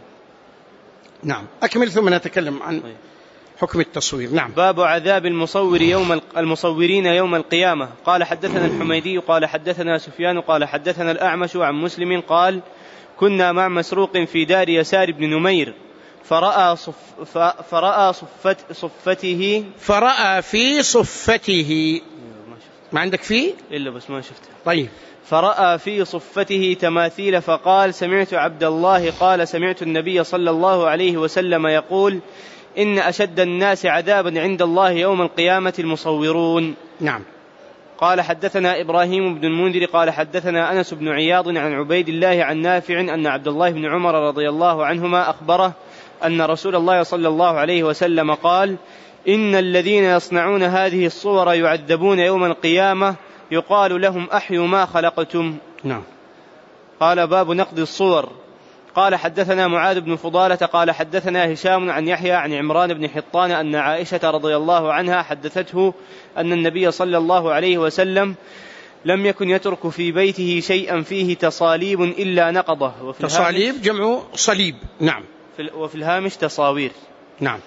نعم. أكمل ثم نتكلم عن حكم التصوير. نعم. باب عذاب المصور يوم المصورين يوم القيامة. قال حدثنا الحميدي قال حدثنا سفيان قال حدثنا الأعمش عن مسلم قال: كنا مع مسروق في دار يسار بن نمير فرأى, صف فرأى صفت صفته فرأى في صفته ما عندك فيه إلا بس ما شفته. طيب. فرأى في صفته تماثيل فقال: سمعت عبد الله قال: سمعت النبي صلى الله عليه وسلم يقول: إن أشد الناس عذابا عند الله يوم القيامة المصورون. نعم. قال حدثنا إبراهيم بن المنذر قال حدثنا أنس بن عياض عن عبيد الله عن نافع أن عبد الله بن عمر رضي الله عنهما أخبره أن رسول الله صلى الله عليه وسلم قال: إن الذين يصنعون هذه الصور يعذبون يوم القيامة يقال لهم: أحيوا ما خلقتم. نعم. قال: باب نقد الصور. قال حدثنا معاذ بن فضالة قال حدثنا هشام عن يحيى عن عمران بن حطان أن عائشة رضي الله عنها حدثته أن النبي صلى الله عليه وسلم لم يكن يترك في بيته شيئا فيه تصاليب إلا نقضه. وفي تصاليب جمع صليب. نعم. وفي الهامش تصاوير. نعم.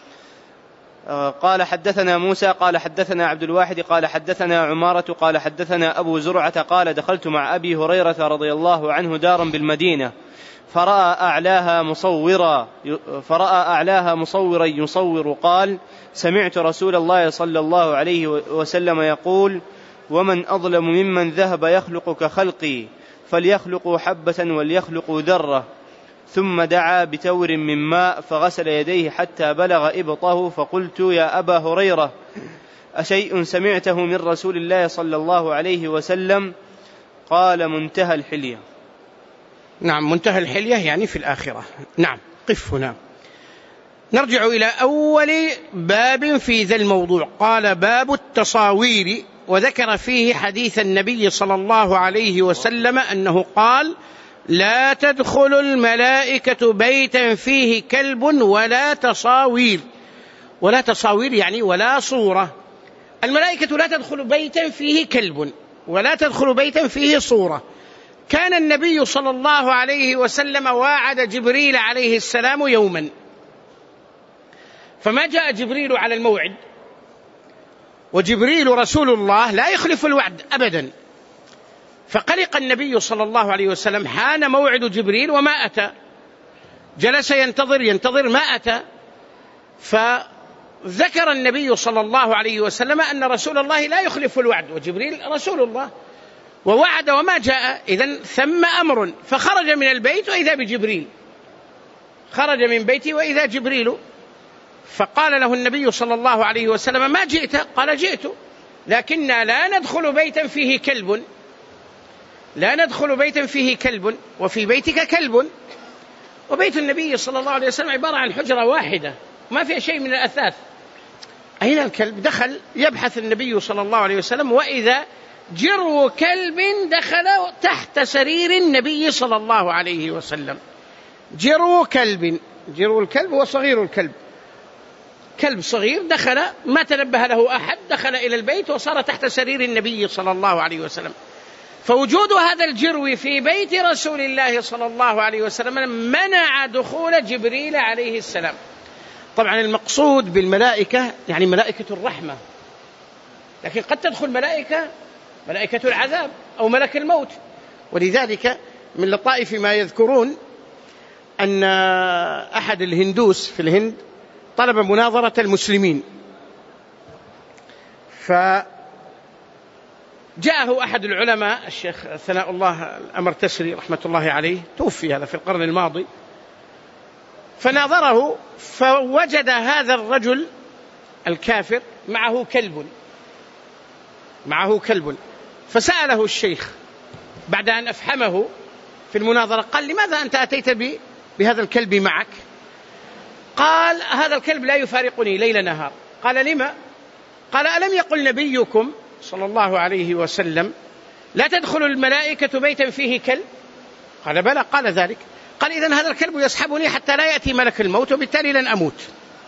قال حدثنا موسى قال حدثنا عبد الواحد قال حدثنا عمارة قال حدثنا أبو زرعة قال: دخلت مع أبي هريرة رضي الله عنه دارا بالمدينة فرأى أعلاها مصورا فرأى أعلاها مصورا يصور قال: سمعت رسول الله صلى الله عليه وسلم يقول: ومن أظلم ممن ذهب يخلق كخلقي فليخلقوا حبة وليخلقوا ذرة. ثم دعا بتور من ماء فغسل يديه حتى بلغ إبطه فقلت: يا أبا هريرة، أشيء سمعته من رسول الله صلى الله عليه وسلم؟ قال: منتهى الحلية. نعم. منتهى الحلية يعني في الآخرة. نعم. قف هنا. نرجع إلى أول باب في ذا الموضوع. قال: باب التصاوير، وذكر فيه حديث النبي صلى الله عليه وسلم أنه قال: لا تدخل الملائكة بيتا فيه كلب ولا تصاوير. ولا تصاوير يعني ولا صورة. الملائكة لا تدخل بيتا فيه كلب ولا تدخل بيتا فيه صورة. كان النبي صلى الله عليه وسلم واعد جبريل عليه السلام يوما، فما جاء جبريل على الموعد، وجبريل رسول الله لا يخلف الوعد أبدا. فقلق النبي صلى الله عليه وسلم، حان موعد جبريل وما أتى، جلس ينتظر ينتظر ما أتى. فذكر النبي صلى الله عليه وسلم أن رسول الله لا يخلف الوعد، وجبريل رسول الله ووعد وما جاء، إذن ثم أمر. فخرج من البيت وإذا بجبريل، خرج من بيته وإذا جبريل. فقال له النبي صلى الله عليه وسلم: ما جئت؟ قال: جئت، لكننا لا ندخل بيتا فيه كلب لا ندخل بيتا فيه كلب وفي بيتك كلب. وبيت النبي صلى الله عليه وسلم عبارة عن حجرة واحدة ما فيها شيء من الأثاث. أين الكلب؟ دخل يبحث النبي صلى الله عليه وسلم، وإذا جرو كلب دخل تحت سرير النبي صلى الله عليه وسلم. جرو كلب، جرو الكلب وصغير الكلب، كلب صغير دخل ما تنبه له أحد، دخل إلى البيت وصار تحت سرير النبي صلى الله عليه وسلم. فوجود هذا الجرو في بيت رسول الله صلى الله عليه وسلم منع دخول جبريل عليه السلام. طبعا المقصود بالملائكة يعني ملائكة الرحمة، لكن قد تدخل ملائكة ملائكة العذاب أو ملك الموت. ولذلك من لطائف ما يذكرون أن أحد الهندوس في الهند طلب مناظرة المسلمين، فجاءه أحد العلماء الشيخ ثناء الله الأمرتسري رحمة الله عليه، توفي هذا في القرن الماضي، فناظره فوجد هذا الرجل الكافر معه كلب معه كلب فسأله الشيخ بعد أن أفحمه في المناظرة، قال: لماذا أنت أتيت بي بهذا الكلب معك؟ قال: هذا الكلب لا يفارقني ليل نهار. قال: لما؟ قال: ألم يقل نبيكم صلى الله عليه وسلم لا تدخل الملائكة بيتا فيه كلب؟ قال: بلى. قال ذلك. قال: إذن هذا الكلب يسحبني حتى لا يأتي ملك الموت وبالتالي لن أموت.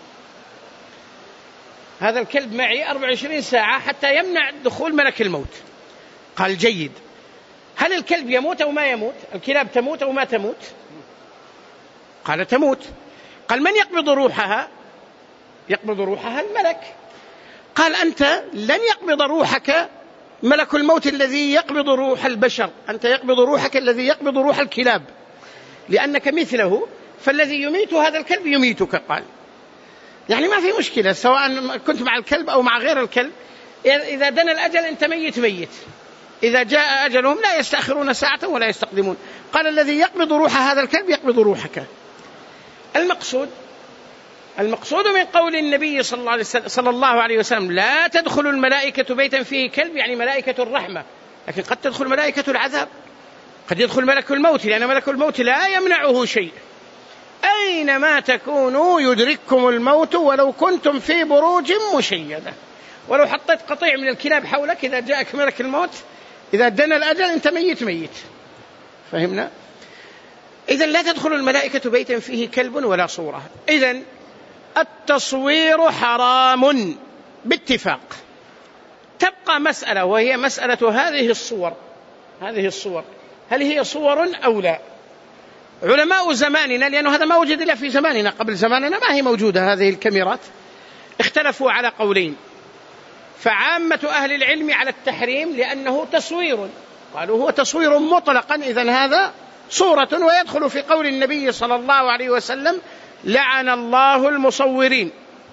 هذا الكلب معي أربع وعشرين ساعة حتى يمنع دخول ملك الموت. قال: جيد. هل الكلب يموت أو ما يموت؟ الكلاب تموت أو ما تموت؟ قال: تموت. قال: من يقبض روحها؟ يقبض روحها الملك. قال: أنت لن يقبض روحك ملك الموت الذي يقبض روح البشر، أنت يقبض روحك الذي يقبض روح الكلاب، لأنك مثله، فالذي يميت هذا الكلب يميتك. قال: يعني ما في مشكلة سواء كنت مع الكلب أو مع غير الكلب، إذا دنا الأجل أنت ميت ميت، إذا جاء أجلهم لا يستأخرون ساعة ولا يستقدمون. قال: الذي يقبض روح هذا الكلب يقبض روحك. المقصود المقصود من قول النبي صلى الله عليه وسلم, صلى الله عليه وسلم لا تدخل الملائكة بيتا فيه كلب، يعني ملائكة الرحمة، لكن قد تدخل ملائكة العذاب، قد يدخل ملك الموت، لأن ملك الموت لا يمنعه شيء، أينما تكونوا يدرككم الموت ولو كنتم في بروج مشيدة. ولو حطيت قطيع من الكلاب حولك إذا جاءك ملك الموت إذا دنا الأجل أنت ميت ميت. فهمنا؟ إذن لا تدخل الملائكة بيتا فيه كلب ولا صورة. إذن التصوير حرام باتفاق. تبقى مسألة وهي مسألة هذه الصور هذه الصور هل هي صور أو لا؟ علماء زماننا، لأنه هذا ما وجد إلا في زماننا، قبل زماننا ما هي موجودة هذه الكاميرات، اختلفوا على قولين. فعامة أهل العلم على التحريم لأنه تصوير، قالوا هو تصوير مطلقا، إذن هذا صورة، ويدخل في قول النبي صلى الله عليه وسلم لعن الله المصورين،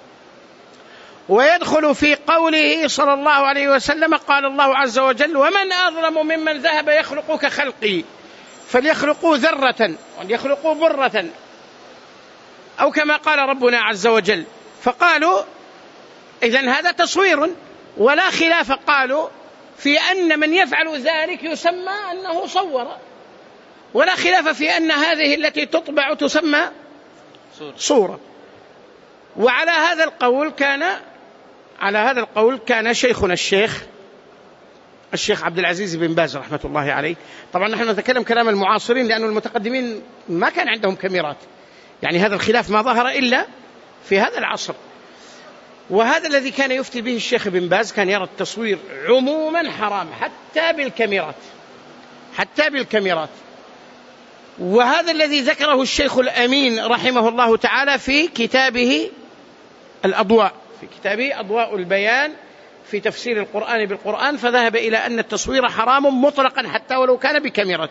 ويدخل في قوله صلى الله عليه وسلم قال الله عز وجل ومن أظلم ممن ذهب يخلق كخلقي فليخلقوا ذرة وليخلقوا برة، أو كما قال ربنا عز وجل. فقالوا إذن هذا تصوير، ولا خلاف قالوا في أن من يفعل ذلك يسمى أنه صور، ولا خلاف في أن هذه التي تطبع تسمى صورة. وعلى هذا القول كان على هذا القول كان شيخنا الشيخ الشيخ عبد العزيز بن باز رحمة الله عليه. طبعا نحن نتكلم كلام المعاصرين لأن المتقدمين ما كان عندهم كاميرات، يعني هذا الخلاف ما ظهر إلا في هذا العصر. وهذا الذي كان يفتي به الشيخ بن باز، كان يرى التصوير عموما حرام حتى بالكاميرات حتى بالكاميرات وهذا الذي ذكره الشيخ الأمين رحمه الله تعالى في كتابه الأضواء في كتابه أضواء البيان في تفسير القرآن بالقرآن، فذهب إلى أن التصوير حرام مطلقا حتى ولو كان بكاميرا.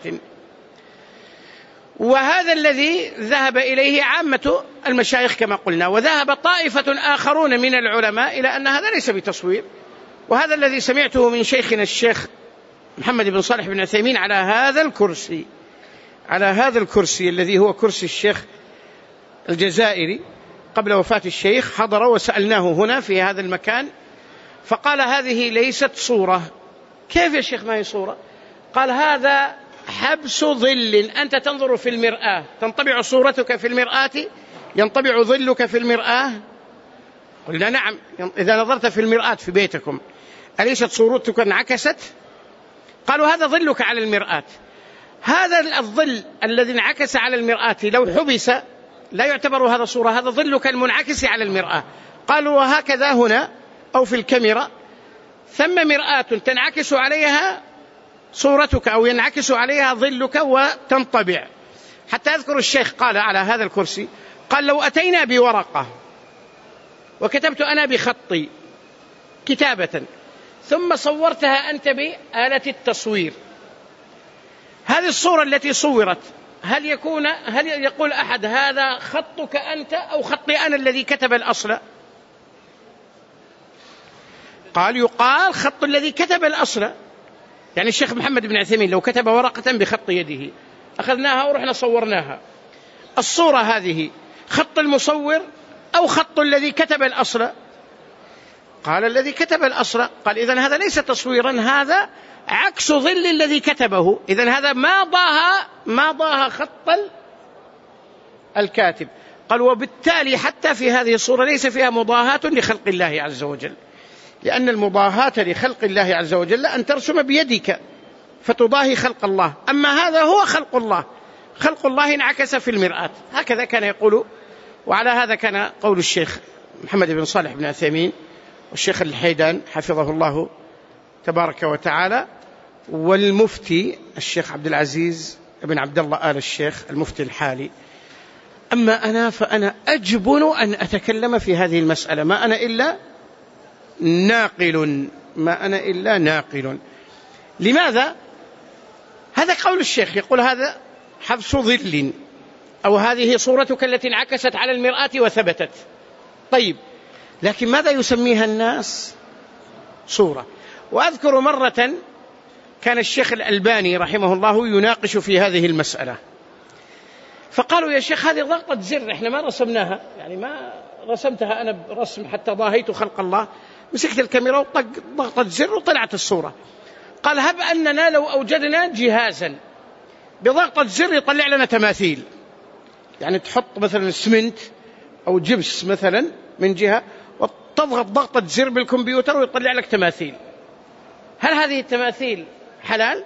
وهذا الذي ذهب إليه عامة المشايخ كما قلنا، وذهب طائفة آخرون من العلماء إلى أن هذا ليس بتصوير. وهذا الذي سمعته من شيخنا الشيخ محمد بن صالح بن عثيمين على هذا الكرسي على هذا الكرسي الذي هو كرسي الشيخ الجزائري قبل وفاة الشيخ، حضر وسألناه هنا في هذا المكان فقال هذه ليست صورة. كيف يا شيخ ما هي صورة؟ قال هذا حبس ظل، أنت تنظر في المرآة تنطبع صورتك في المرآة، ينطبع ظلك في المرآة. قلنا نعم، إذا نظرت في المرآة في بيتكم أليست صورتك انعكست؟ قالوا هذا ظلك على المرآة. هذا الظل الذي انعكس على المرآة لو حبس لا يعتبر هذا صورة، هذا ظلك المنعكس على المرآة. قالوا وهكذا هنا أو في الكاميرا ثم مرآة تنعكس عليها صورتك أو ينعكس عليها ظلك وتنطبع. حتى أذكر الشيخ قال على هذا الكرسي، قال لو أتينا بورقة وكتبت أنا بخطي كتابة ثم صورتها أنت بآلة التصوير، هذه الصورة التي صورت هل يكون هل يقول أحد هذا خطك أنت أو خطي أنا الذي كتب الأصل؟ قال يقال خط الذي كتب الأصل. يعني الشيخ محمد بن عثيمين لو كتب ورقة بخط يده أخذناها ورحنا صورناها، الصورة هذه خط المصور أو خط الذي كتب الأصل؟ قال الذي كتب الأصل. قال إذن هذا ليس تصويرا، هذا عكس ظل الذي كتبه، إذن هذا ما ضاها ما ضاها خط الكاتب. قال وبالتالي حتى في هذه الصورة ليس فيها مضاهاة لخلق الله عز وجل، لأن المضاهاة لخلق الله عز وجل أن ترسم بيدك فتضاهي خلق الله، أما هذا هو خلق الله، خلق الله انعكس في المرآة. هكذا كان يقول، وعلى هذا كان قول الشيخ محمد بن صالح بن عثيمين والشيخ الحيدان حفظه الله تبارك وتعالى، والمفتي الشيخ عبد العزيز بن عبد الله آل الشيخ المفتي الحالي. أما أنا فأنا أجبن أن أتكلم في هذه المسألة، ما أنا إلا ناقل، ما أنا إلا ناقل. لماذا؟ هذا قول الشيخ، يقول هذا حبس ظل، أو هذه صورتك التي انعكست على المرآة وثبتت. طيب، لكن ماذا يسميها الناس؟ صورة. وأذكر مرة كان الشيخ الألباني رحمه الله يناقش في هذه المسألة، فقالوا يا شيخ هذه ضغطة زر، إحنا ما رسمناها، يعني ما رسمتها أنا برسم حتى ضاهيت خلق الله، مسكت الكاميرا وطق ضغطة زر وطلعت الصورة. قال هب أننا لو أوجدنا جهازا بضغطة زر يطلع لنا تماثيل، يعني تحط مثلا اسمنت أو جبس مثلا من جهة وتضغط ضغطة زر بالكمبيوتر ويطلع لك تماثيل، هل هذه التماثيل حلال؟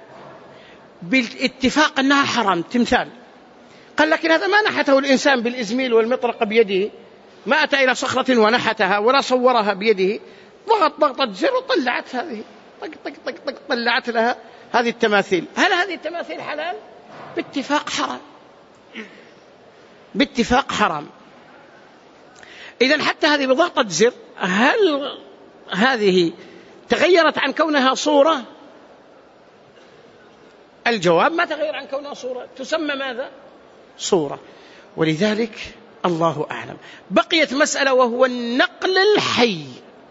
بالاتفاق أنها حرام، تمثال. قال لكن هذا ما نحته الإنسان بالإزميل والمطرقة بيده، ما أتى إلى صخرة ونحتها ولا صورها بيده، ضغط ضغطة زر وطلعت هذه، طق طق طق طق طلعت لها هذه التماثيل. هل هذه التماثيل حلال؟ باتفاق حرام، باتفاق حرام. إذن حتى هذه بضغطة زر، هل هذه تغيرت عن كونها صورة؟ الجواب ما تغير عن كونها صورة، تسمى ماذا؟ صورة. ولذلك الله أعلم. بقيت مسألة وهو النقل الحي.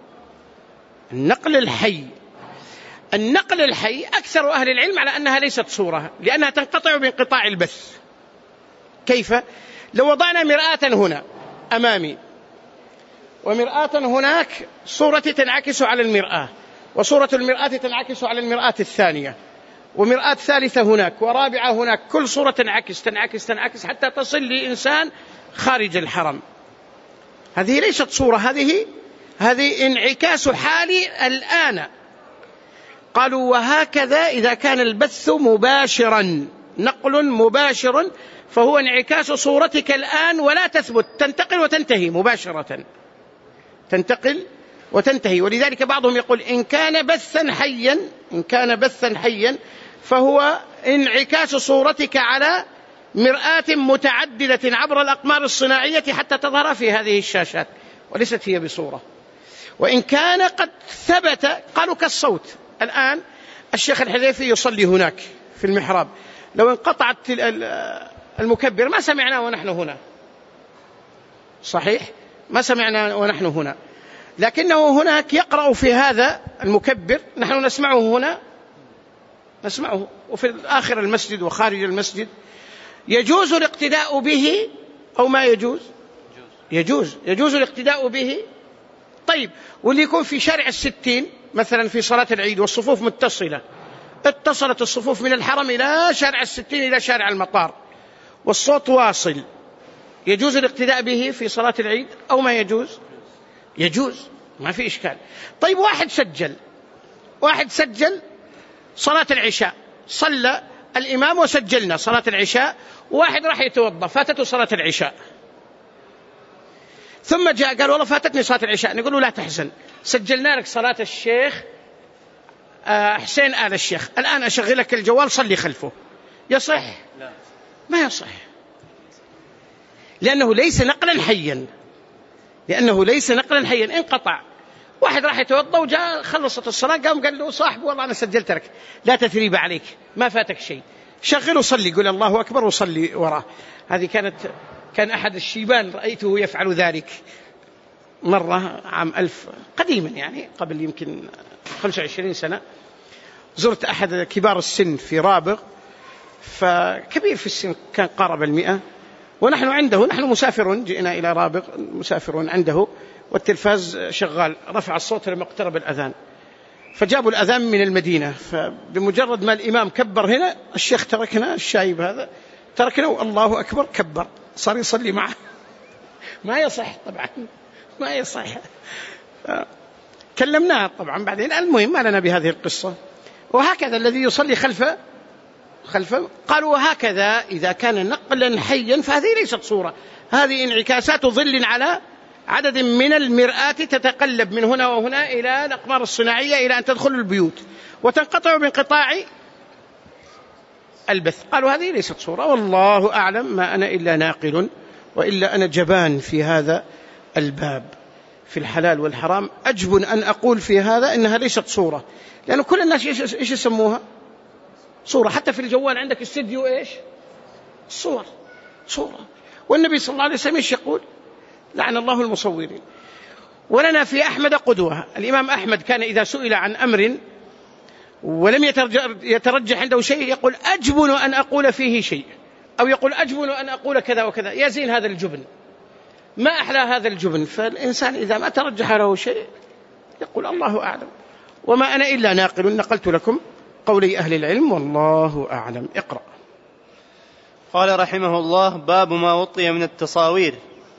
النقل الحي النقل الحي أكثر أهل العلم على أنها ليست صورة، لأنها تنقطع بانقطاع البث. كيف؟ لو وضعنا مرآة هنا أمامي ومرآة هناك، صورتي تنعكس على المرآة، وصورة المرآة تنعكس على المرآة الثانية، ومرآة ثالثة هناك، ورابعة هناك، كل صورة تنعكس تنعكس تنعكس حتى تصل لإنسان خارج الحرم. هذه ليست صورة، هذه هذه انعكاس حالي الآن. قالوا وهكذا إذا كان البث مباشرا، نقل مباشر، فهو انعكاس صورتك الآن ولا تثبت، تنتقل وتنتهي مباشرة، تنتقل وتنتهي. ولذلك بعضهم يقول إن كان بثا حيا إن كان بثا حيا فهو انعكاس صورتك على مرآة متعددة عبر الأقمار الصناعية حتى تظهر في هذه الشاشات، وليست هي بصورة. وإن كان قد ثبت، قالوا كالصوت. الآن الشيخ الحذيفي يصلي هناك في المحراب، لو انقطعت المكبر ما سمعنا ونحن هنا، صحيح؟ ما سمعنا ونحن هنا، لكنه هناك يقرأ في هذا المكبر، نحن نسمعه هنا، نسمعه، وفي آخر المسجد وخارج المسجد. يجوز الاقتداء به أو ما يجوز؟ يجوز يجوز الاقتداء به. طيب، واللي يكون في شارع الستين مثلا في صلاة العيد والصفوف متصلة، اتصلت الصفوف من الحرم إلى شارع الستين إلى شارع المطار والصوت واصل، يجوز الاقتداء به في صلاة العيد أو ما يجوز؟ يجوز، ما في إشكال. طيب، واحد سجل واحد سجل صلاة العشاء، صلى الإمام وسجلنا صلاة العشاء، واحد راح يتوضأ فاتته صلاة العشاء، ثم جاء قال والله فاتتني صلاة العشاء، نقول له لا تحزن، سجلنا لك صلاة الشيخ حسين آل الشيخ الآن أشغلك الجوال صلي خلفه، يصح؟ لا ما يصح، لأنه ليس نقلا حيا، لأنه ليس نقلا حيا، انقطع. واحد راح يتوضأ وجاء خلصت الصلاة قام قال له صاحبه والله أنا سجلت لك، لا تثريب عليك، ما فاتك شيء، شغله صلي، قل الله أكبر وصلي وراه. هذه كانت كان أحد الشيبان رأيته يفعل ذلك مرة عام ألف قديما، يعني قبل يمكن خمسة وعشرين سنة. زرت أحد كبار السن في رابغ، فكبير في السن كان قارب المئة، ونحن عنده، نحن مسافرون، جئنا إلى رابغ مسافرون عنده، والتلفاز شغال، رفع الصوت لما اقترب الأذان، فجابوا الأذان من المدينة، فبمجرد ما الإمام كبر هنا الشيخ تركنا، الشايب هذا تركنا والله أكبر كبر، صار يصلي معه. ما يصح طبعا، ما يصح. كلمناه طبعا بعدين، المهم ما لنا بهذه القصة. وهكذا الذي يصلي خلفه خلفه قالوا وهكذا إذا كان نقلا حيا فهذه ليست صورة، هذه انعكاسات ظل على عدد من المرآة تتقلب من هنا وهنا إلى الأقمار الصناعية إلى أن تدخل البيوت وتنقطع بانقطاع البث. قالوا هذه ليست صورة، والله أعلم، ما أنا إلا ناقل وإلا أنا جبان في هذا الباب في الحلال والحرام، أجبن أن أقول في هذا إنها ليست صورة، لأن كل الناس إيش يسموها؟ صورة. حتى في الجوال عندك استديو إيش؟ صور، صورة. والنبي صلى الله عليه وسلم إيش يقول؟ لعن الله المصورين. ولنا في أحمد قدوة، الإمام أحمد كان إذا سئل عن أمر ولم يترجح عنده شيء يقول أجبن أن أقول فيه شيء، أو يقول أجبن أن أقول كذا وكذا، يزين هذا الجبن، ما أحلى هذا الجبن. فالإنسان إذا ما ترجح له شيء يقول الله أعلم، وما أنا إلا ناقل، نقلت لكم قولي أهل العلم والله أعلم. اقرأ. قال رحمه الله: باب ما وطئ من التصاوير.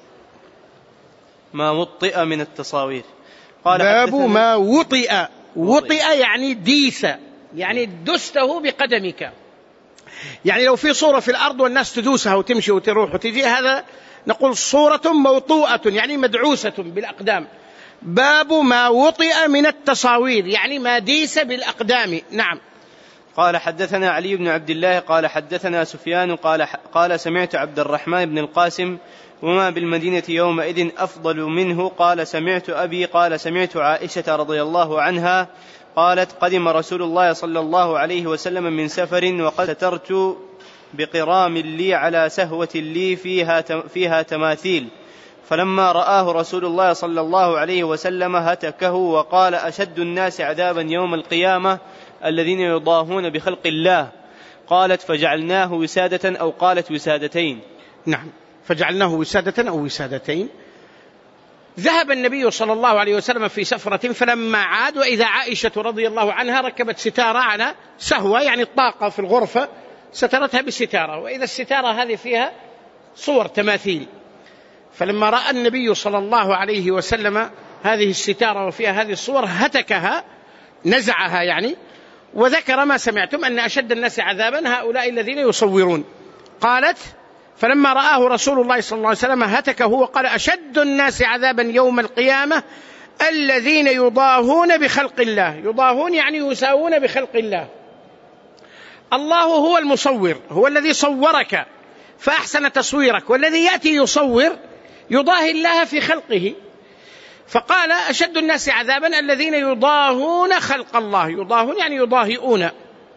ما وطئ من التصاوير. قال باب ما وطئ. وطئ يعني ديس، يعني دسته بقدمك، يعني لو في صورة في الأرض والناس تدوسها وتمشي وتروح وتجي، هذا نقول صورة موطوءة، يعني مدعوسة بالأقدام. باب ما وطئ من التصاوير يعني ما ديس بالأقدام. نعم. قال حدثنا علي بن عبد الله قال حدثنا سفيان قال قال سمعت عبد الرحمن بن القاسم: وما بالمدينة يومئذ أفضل منه. قال سمعت أبي قال سمعت عائشة رضي الله عنها قالت: قدم رسول الله صلى الله عليه وسلم من سفر وقد سترت بقرام لي على سهوة لي فيها فيها تماثيل، فلما رآه رسول الله صلى الله عليه وسلم هتكه وقال: أشد الناس عذابا يوم القيامة الذين يضاهون بخلق الله. قالت: فجعلناه وسادة أو قالت وسادتين. نعم، فجعلناه وسادة أو وسادتين. ذهب النبي صلى الله عليه وسلم في سفرة، فلما عاد وإذا عائشة رضي الله عنها ركبت ستارة على سهوة، يعني الطاقة في الغرفة سترتها بستارة، وإذا الستارة هذه فيها صور تماثيل، فلما رأى النبي صلى الله عليه وسلم هذه الستارة وفيها هذه الصور هتكها، نزعها يعني، وذكر ما سمعتم أن أشد الناس عذابا هؤلاء الذين يصورون. قالت: فلما رآه رسول الله صلى الله عليه وسلم هتكه وقال: أشد الناس عذابا يوم القيامة الذين يضاهون بخلق الله. يضاهون يعني يساوون بخلق الله. الله هو المصور، هو الذي صورك فأحسن تصويرك، والذي يأتي يصور يضاهي الله في خلقه. فقال: أشد الناس عذابا الذين يضاهون خلق الله. يضاهون يعني يضاهئون.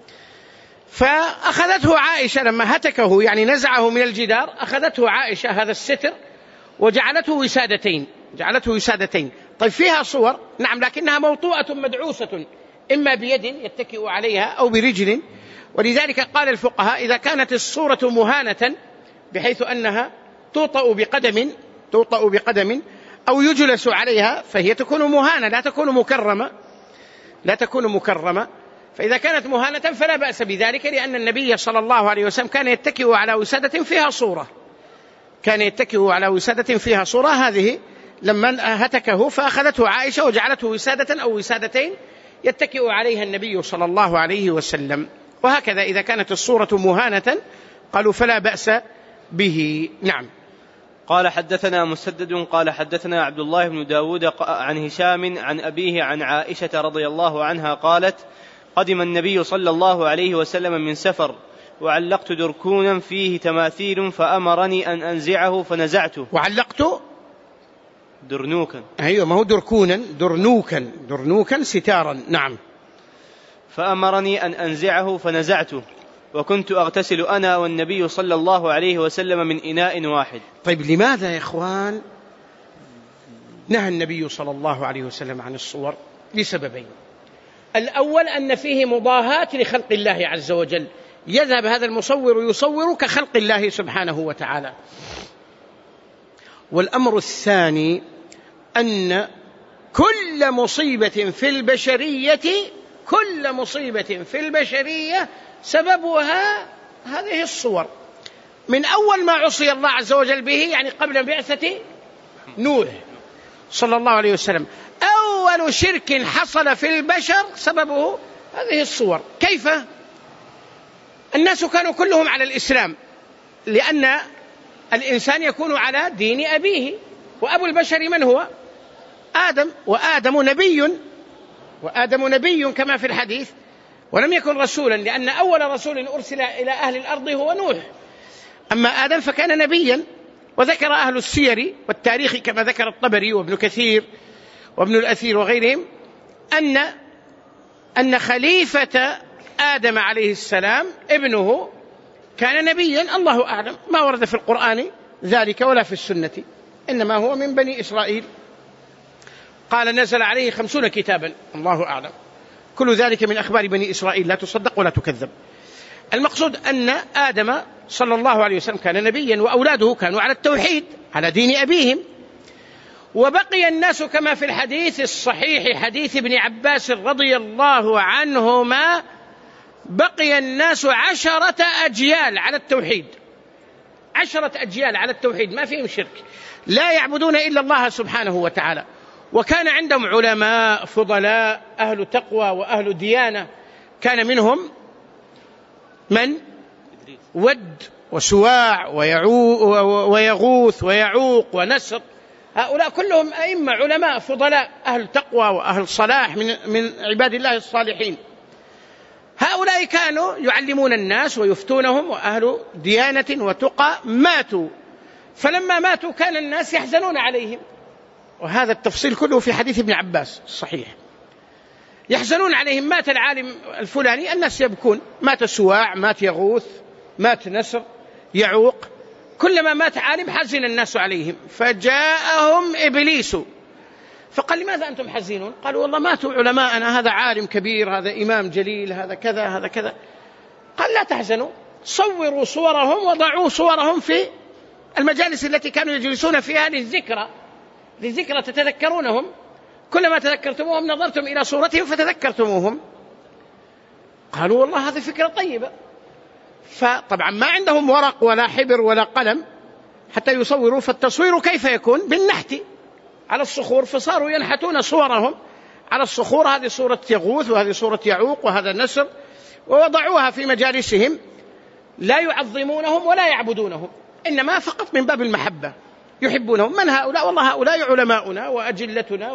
فأخذته عائشة لما هتكه، يعني نزعه من الجدار، أخذته عائشة هذا الستر وجعلته وسادتين، جعلته وسادتين. طيب فيها صور، نعم، لكنها موطوءة مدعوسة، إما بيد يتكئ عليها أو برجل. ولذلك قال الفقهاء: إذا كانت الصورة مهانة بحيث أنها توطأ بقدم توطأ بقدم أو يجلس عليها فهي تكون مهانة، لا تكون مكرمة لا تكون مكرمة فإذا كانت مهانة فلا بأس بذلك، لأن النبي صلى الله عليه وسلم كان يتكئ على وسادة فيها صورة كان يتكئ على وسادة فيها صورة. هذه لما هتكه فأخذته عائشة وجعلته وسادة أو وسادتين يتكئ عليها النبي صلى الله عليه وسلم. وهكذا إذا كانت الصورة مهانة قالوا فلا بأس به. نعم. قال حدثنا مسدد قال حدثنا عبد الله بن داود عن هشام عن أبيه عن عائشة رضي الله عنها قالت: قدم النبي صلى الله عليه وسلم من سفر وعلقت دركونا فيه تماثيل فأمرني أن أنزعه فنزعته. وعلقت درنوكا، أيوة ما هو دركونا، درنوكا، درنوكا ستارا. نعم. فأمرني أن أنزعه فنزعته، وكنت أغتسل أنا والنبي صلى الله عليه وسلم من إناء واحد. طيب لماذا يا إخوان نهى النبي صلى الله عليه وسلم عن الصور؟ لسببين. الأول أن فيه مضاهاة لخلق الله عز وجل، يذهب هذا المصور يصور كخلق الله سبحانه وتعالى. والأمر الثاني أن كل مصيبة في البشرية كل مصيبة في البشرية سببها هذه الصور. من أول ما عصي الله عز وجل به، يعني قبل بعثة نوح صلى الله عليه وسلم، أول شرك حصل في البشر سببه هذه الصور. كيف؟ الناس كانوا كلهم على الإسلام، لأن الإنسان يكون على دين أبيه، وأبو البشر من هو؟ آدم، وآدم نبي، وآدم نبي كما في الحديث، ولم يكن رسولا، لأن أول رسول أرسل إلى أهل الأرض هو نوح. أما آدم فكان نبيا. وذكر أهل السير والتاريخ كما ذكر الطبري وابن كثير وابن الأثير وغيرهم أن أن خليفة آدم عليه السلام ابنه كان نبيا، الله أعلم، ما ورد في القرآن ذلك ولا في السنة، إنما هو من بني إسرائيل. قال نزل عليه خمسون كتابا، الله أعلم، كل ذلك من أخبار بني إسرائيل لا تصدق ولا تكذب. المقصود أن آدم صلى الله عليه وسلم كان نبيا، وأولاده كانوا على التوحيد على دين أبيهم. وبقي الناس كما في الحديث الصحيح حديث ابن عباس رضي الله عنهما، بقي الناس عشرة أجيال على التوحيد، عشرة أجيال على التوحيد ما فيهم شرك، لا يعبدون إلا الله سبحانه وتعالى. وكان عندهم علماء فضلاء أهل تقوى وأهل ديانة، كان منهم من؟ ود وسواع ويغوث ويعوق ونسر، هؤلاء كلهم أئمة علماء فضلاء أهل تقوى وأهل صلاح من, من عباد الله الصالحين. هؤلاء كانوا يعلمون الناس ويفتونهم، وأهل ديانة وتقى ماتوا. فلما ماتوا كان الناس يحزنون عليهم، وهذا التفصيل كله في حديث ابن عباس الصحيح. يحزنون عليهم، مات العالم الفلاني الناس يبكون، مات سواع، مات يغوث، مات نسر، يعوق، كلما مات عالم حزن الناس عليهم. فجاءهم إبليس فقال لماذا أنتم حزينون؟ قالوا والله ماتوا علماءنا، هذا عالم كبير، هذا إمام جليل، هذا كذا هذا كذا. قال لا تحزنوا، صوروا صورهم وضعوا صورهم في المجالس التي كانوا يجلسون فيها للذكرى، للذكرى تتذكرونهم، كلما تذكرتموهم نظرتم إلى صورتهم فتذكرتموهم. قالوا والله هذه فكرة طيبة. فطبعا ما عندهم ورق ولا حبر ولا قلم حتى يصوروا، فالتصوير كيف يكون؟ بالنحت على الصخور، فصاروا ينحتون صورهم على الصخور، هذه صورة يغوث وهذه صورة يعوق وهذا نسر، ووضعوها في مجالسهم، لا يعظمونهم ولا يعبدونهم، إنما فقط من باب المحبة يحبونهم. من هؤلاء؟ والله هؤلاء علماؤنا وأجلتنا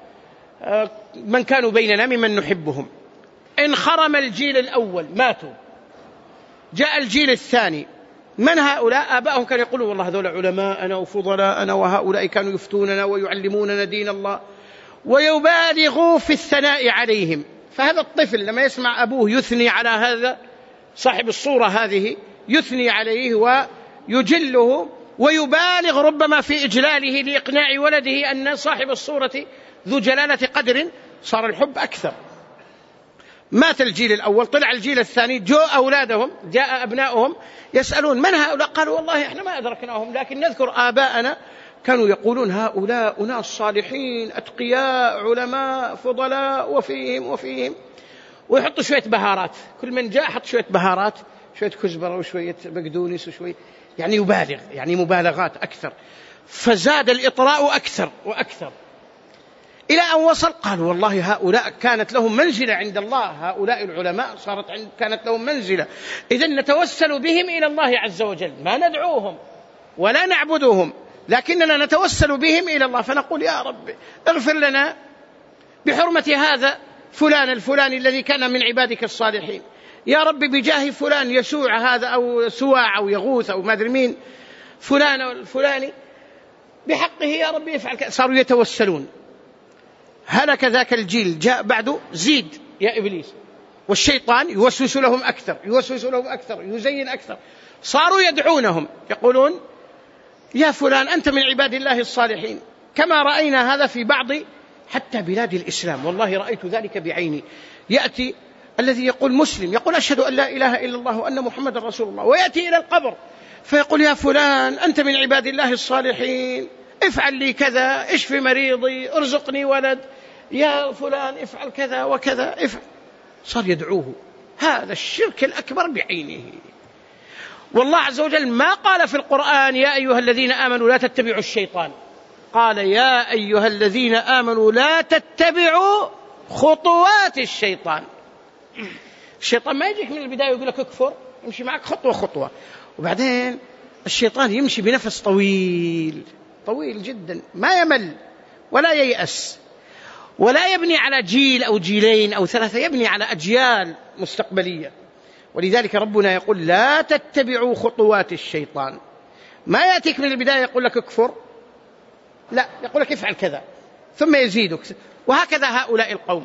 ومن كانوا بيننا ممن نحبهم. انخرم الجيل الأول، ماتوا، جاء الجيل الثاني. من هؤلاء؟ آباءهم كانوا يقولون والله هذول علماءنا وفضلاءنا، وهؤلاء كانوا يفتوننا ويعلموننا دين الله، ويبالغوا في الثناء عليهم. فهذا الطفل لما يسمع أبوه يثني على هذا صاحب الصورة هذه، يثني عليه ويجله ويبالغ ربما في إجلاله لإقناع ولده أن صاحب الصورة ذو جلالة قدر، صار الحب أكثر. مات الجيل الأول، طلع الجيل الثاني، جاء أولادهم، جاء أبنائهم يسألون من هؤلاء؟ قالوا والله إحنا ما أدركناهم، لكن نذكر آباءنا كانوا يقولون هؤلاء أناس صالحين أتقياء علماء فضلاء وفيهم وفيهم، ويحطوا شوية بهارات، كل من جاء حط شوية بهارات، شوية كزبرة وشوية بقدونس وشوية، يعني يبالغ، يعني مبالغات أكثر. فزاد الإطراء أكثر وأكثر إلى أن وصل قالوا والله هؤلاء كانت لهم منزلة عند الله، هؤلاء العلماء صارت عند كانت لهم منزلة، إذن نتوسل بهم إلى الله عز وجل، ما ندعوهم ولا نعبدهم، لكننا نتوسل بهم إلى الله، فنقول يا رب اغفر لنا بحرمة هذا فلان الفلاني الذي كان من عبادك الصالحين، يا رب بجاه فلان يسوع هذا أو سواع أو يغوث أو ما أدري مين فلان الفلاني بحقه يا رب يفعل كذا. صاروا يتوسلون. هلك ذاك الجيل، جاء بعده زيد يا إبليس، والشيطان يوسوس لهم أكثر يوسوس لهم أكثر يزين أكثر. صاروا يدعونهم يقولون يا فلان أنت من عباد الله الصالحين، كما رأينا هذا في بعض حتى بلاد الإسلام، والله رأيت ذلك بعيني. يأتي الذي يقول مسلم يقول أشهد أن لا إله إلا الله وأن محمد رسول الله، ويأتي إلى القبر فيقول يا فلان أنت من عباد الله الصالحين، افعل لي كذا، اشفي مريضي، ارزقني ولد، يا فلان افعل كذا وكذا افعل. صار يدعوه. هذا الشرك الأكبر بعينه. والله عز وجل ما قال في القرآن يا أيها الذين آمنوا لا تتبعوا الشيطان، قال يا أيها الذين آمنوا لا تتبعوا خطوات الشيطان. الشيطان ما يجيك من البداية يقول لك اكفر، يمشي معك خطوة خطوة، وبعدين الشيطان يمشي بنفس طويل طويل جدا، ما يمل ولا ييأس، ولا يبني على جيل أو جيلين أو ثلاثة، يبني على أجيال مستقبلية. ولذلك ربنا يقول لا تتبعوا خطوات الشيطان. ما يأتيك من البداية يقول لك اكفر، لا، يقول لك افعل كذا ثم يزيدك. وهكذا هؤلاء القوم،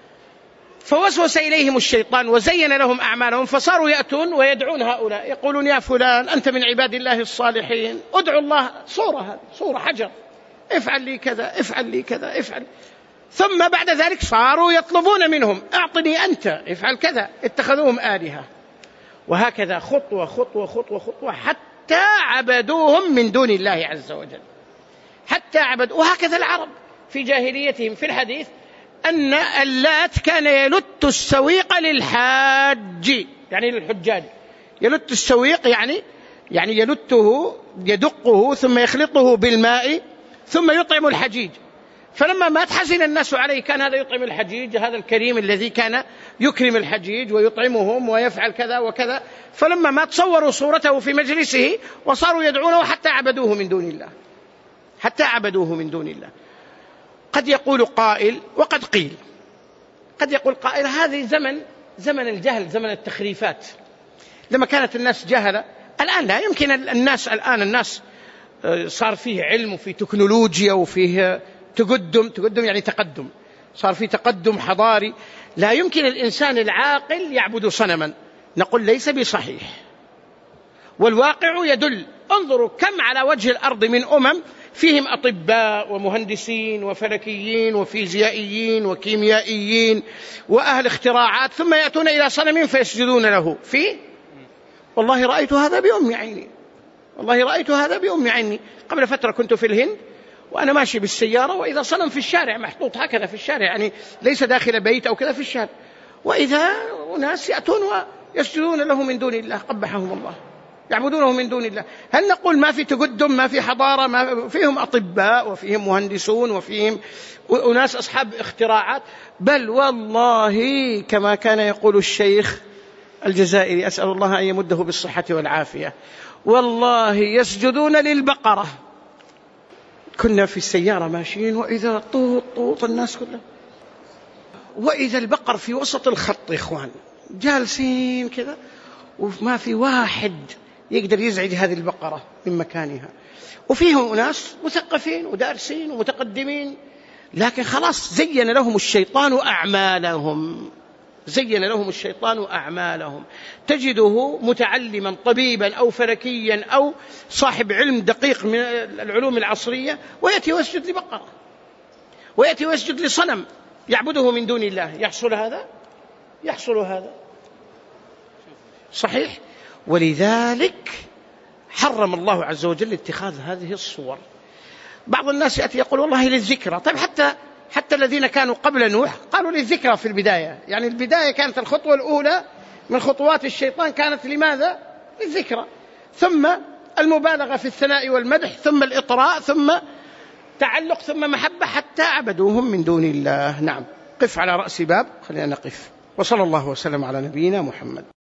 فوسوس إليهم الشيطان وزين لهم أعمالهم، فصاروا يأتون ويدعون هؤلاء يقولون يا فلان أنت من عباد الله الصالحين، ادعوا الله، صورة هذه صورة حجر، افعل لي كذا افعل لي كذا افعل. ثم بعد ذلك صاروا يطلبون منهم أعطني أنت افعل كذا، اتخذوهم آلهة. وهكذا خطوة خطوة خطوة خطوة حتى عبدوهم من دون الله عز وجل، حتى عبدوا. وهكذا العرب في جاهليتهم في الحديث أن اللات كان يلت السويق للحاج، يعني للحجاج، يلت السويق يعني يعني يلته يدقه ثم يخلطه بالماء ثم يطعم الحجيج. فلما مات حزن الناس عليه، كان هذا يطعم الحجيج، هذا الكريم الذي كان يكرم الحجيج ويطعمهم ويفعل كذا وكذا. فلما مات صوروا صورته في مجلسه وصاروا يدعونه حتى عبدوه من دون الله، حتى عبدوه من دون الله. قد يقول قائل، وقد قيل، قد يقول قائل هذه زمن زمن الجهل، زمن التخريفات، لما كانت الناس جهلة. الآن لا يمكن الناس، الآن الناس صار فيه علم وفيه تكنولوجيا وفيه تقدم، تقدم يعني تقدم، صار فيه تقدم حضاري. لا يمكن الإنسان العاقل يعبد صنما، نقول ليس بصحيح. والواقع يدل، انظروا كم على وجه الأرض من أمم فيهم أطباء ومهندسين وفلكيين وفيزيائيين وكيميائيين وأهل اختراعات، ثم يأتون إلى صنم فيسجدون له فيه. والله رأيت هذا بأم عيني، والله رأيت هذا بأم عيني. قبل فترة كنت في الهند وأنا ماشي بالسيارة، وإذا صنم في الشارع محطوط هكذا في الشارع، يعني ليس داخل بيت أو كذا في الشارع، وإذا ناس يأتون ويسجدون له من دون الله، قبحهم الله، يعبدونه من دون الله. هل نقول ما في تقدم، ما في حضارة؟ ما فيهم أطباء وفيهم مهندسون وفيهم وناس أصحاب اختراعات. بل والله كما كان يقول الشيخ الجزائري، أسأل الله أن يمده بالصحة والعافية، والله يسجدون للبقرة. كنا في السيارة ماشيين وإذا طوط طوط الناس كلها، وإذا البقر في وسط الخط يا إخوان، جالسين كذا وما في واحد يقدر يزعج هذه البقرة من مكانها. وفيهم ناس مثقفين ودارسين ومتقدمين، لكن خلاص زين لهم الشيطان أعمالهم، زين لهم الشيطان أعمالهم. تجده متعلما طبيبا أو فلكيا أو صاحب علم دقيق من العلوم العصرية، ويأتي ويسجد لبقرة، ويأتي ويسجد لصنم يعبده من دون الله. يحصل هذا؟ يحصل هذا صحيح. ولذلك حرم الله عز وجل اتخاذ هذه الصور. بعض الناس يأتي يقول والله للذكرى. طيب حتى حتى الذين كانوا قبل نوح قالوا للذكرى في البداية، يعني البداية كانت الخطوة الأولى من خطوات الشيطان كانت لماذا؟ للذكرى، ثم المبالغة في الثناء والمدح، ثم الإطراء، ثم تعلق، ثم محبة، حتى عبدوهم من دون الله. نعم، قف على رأس باب، خلينا نقف. وصلى الله وسلم على نبينا محمد.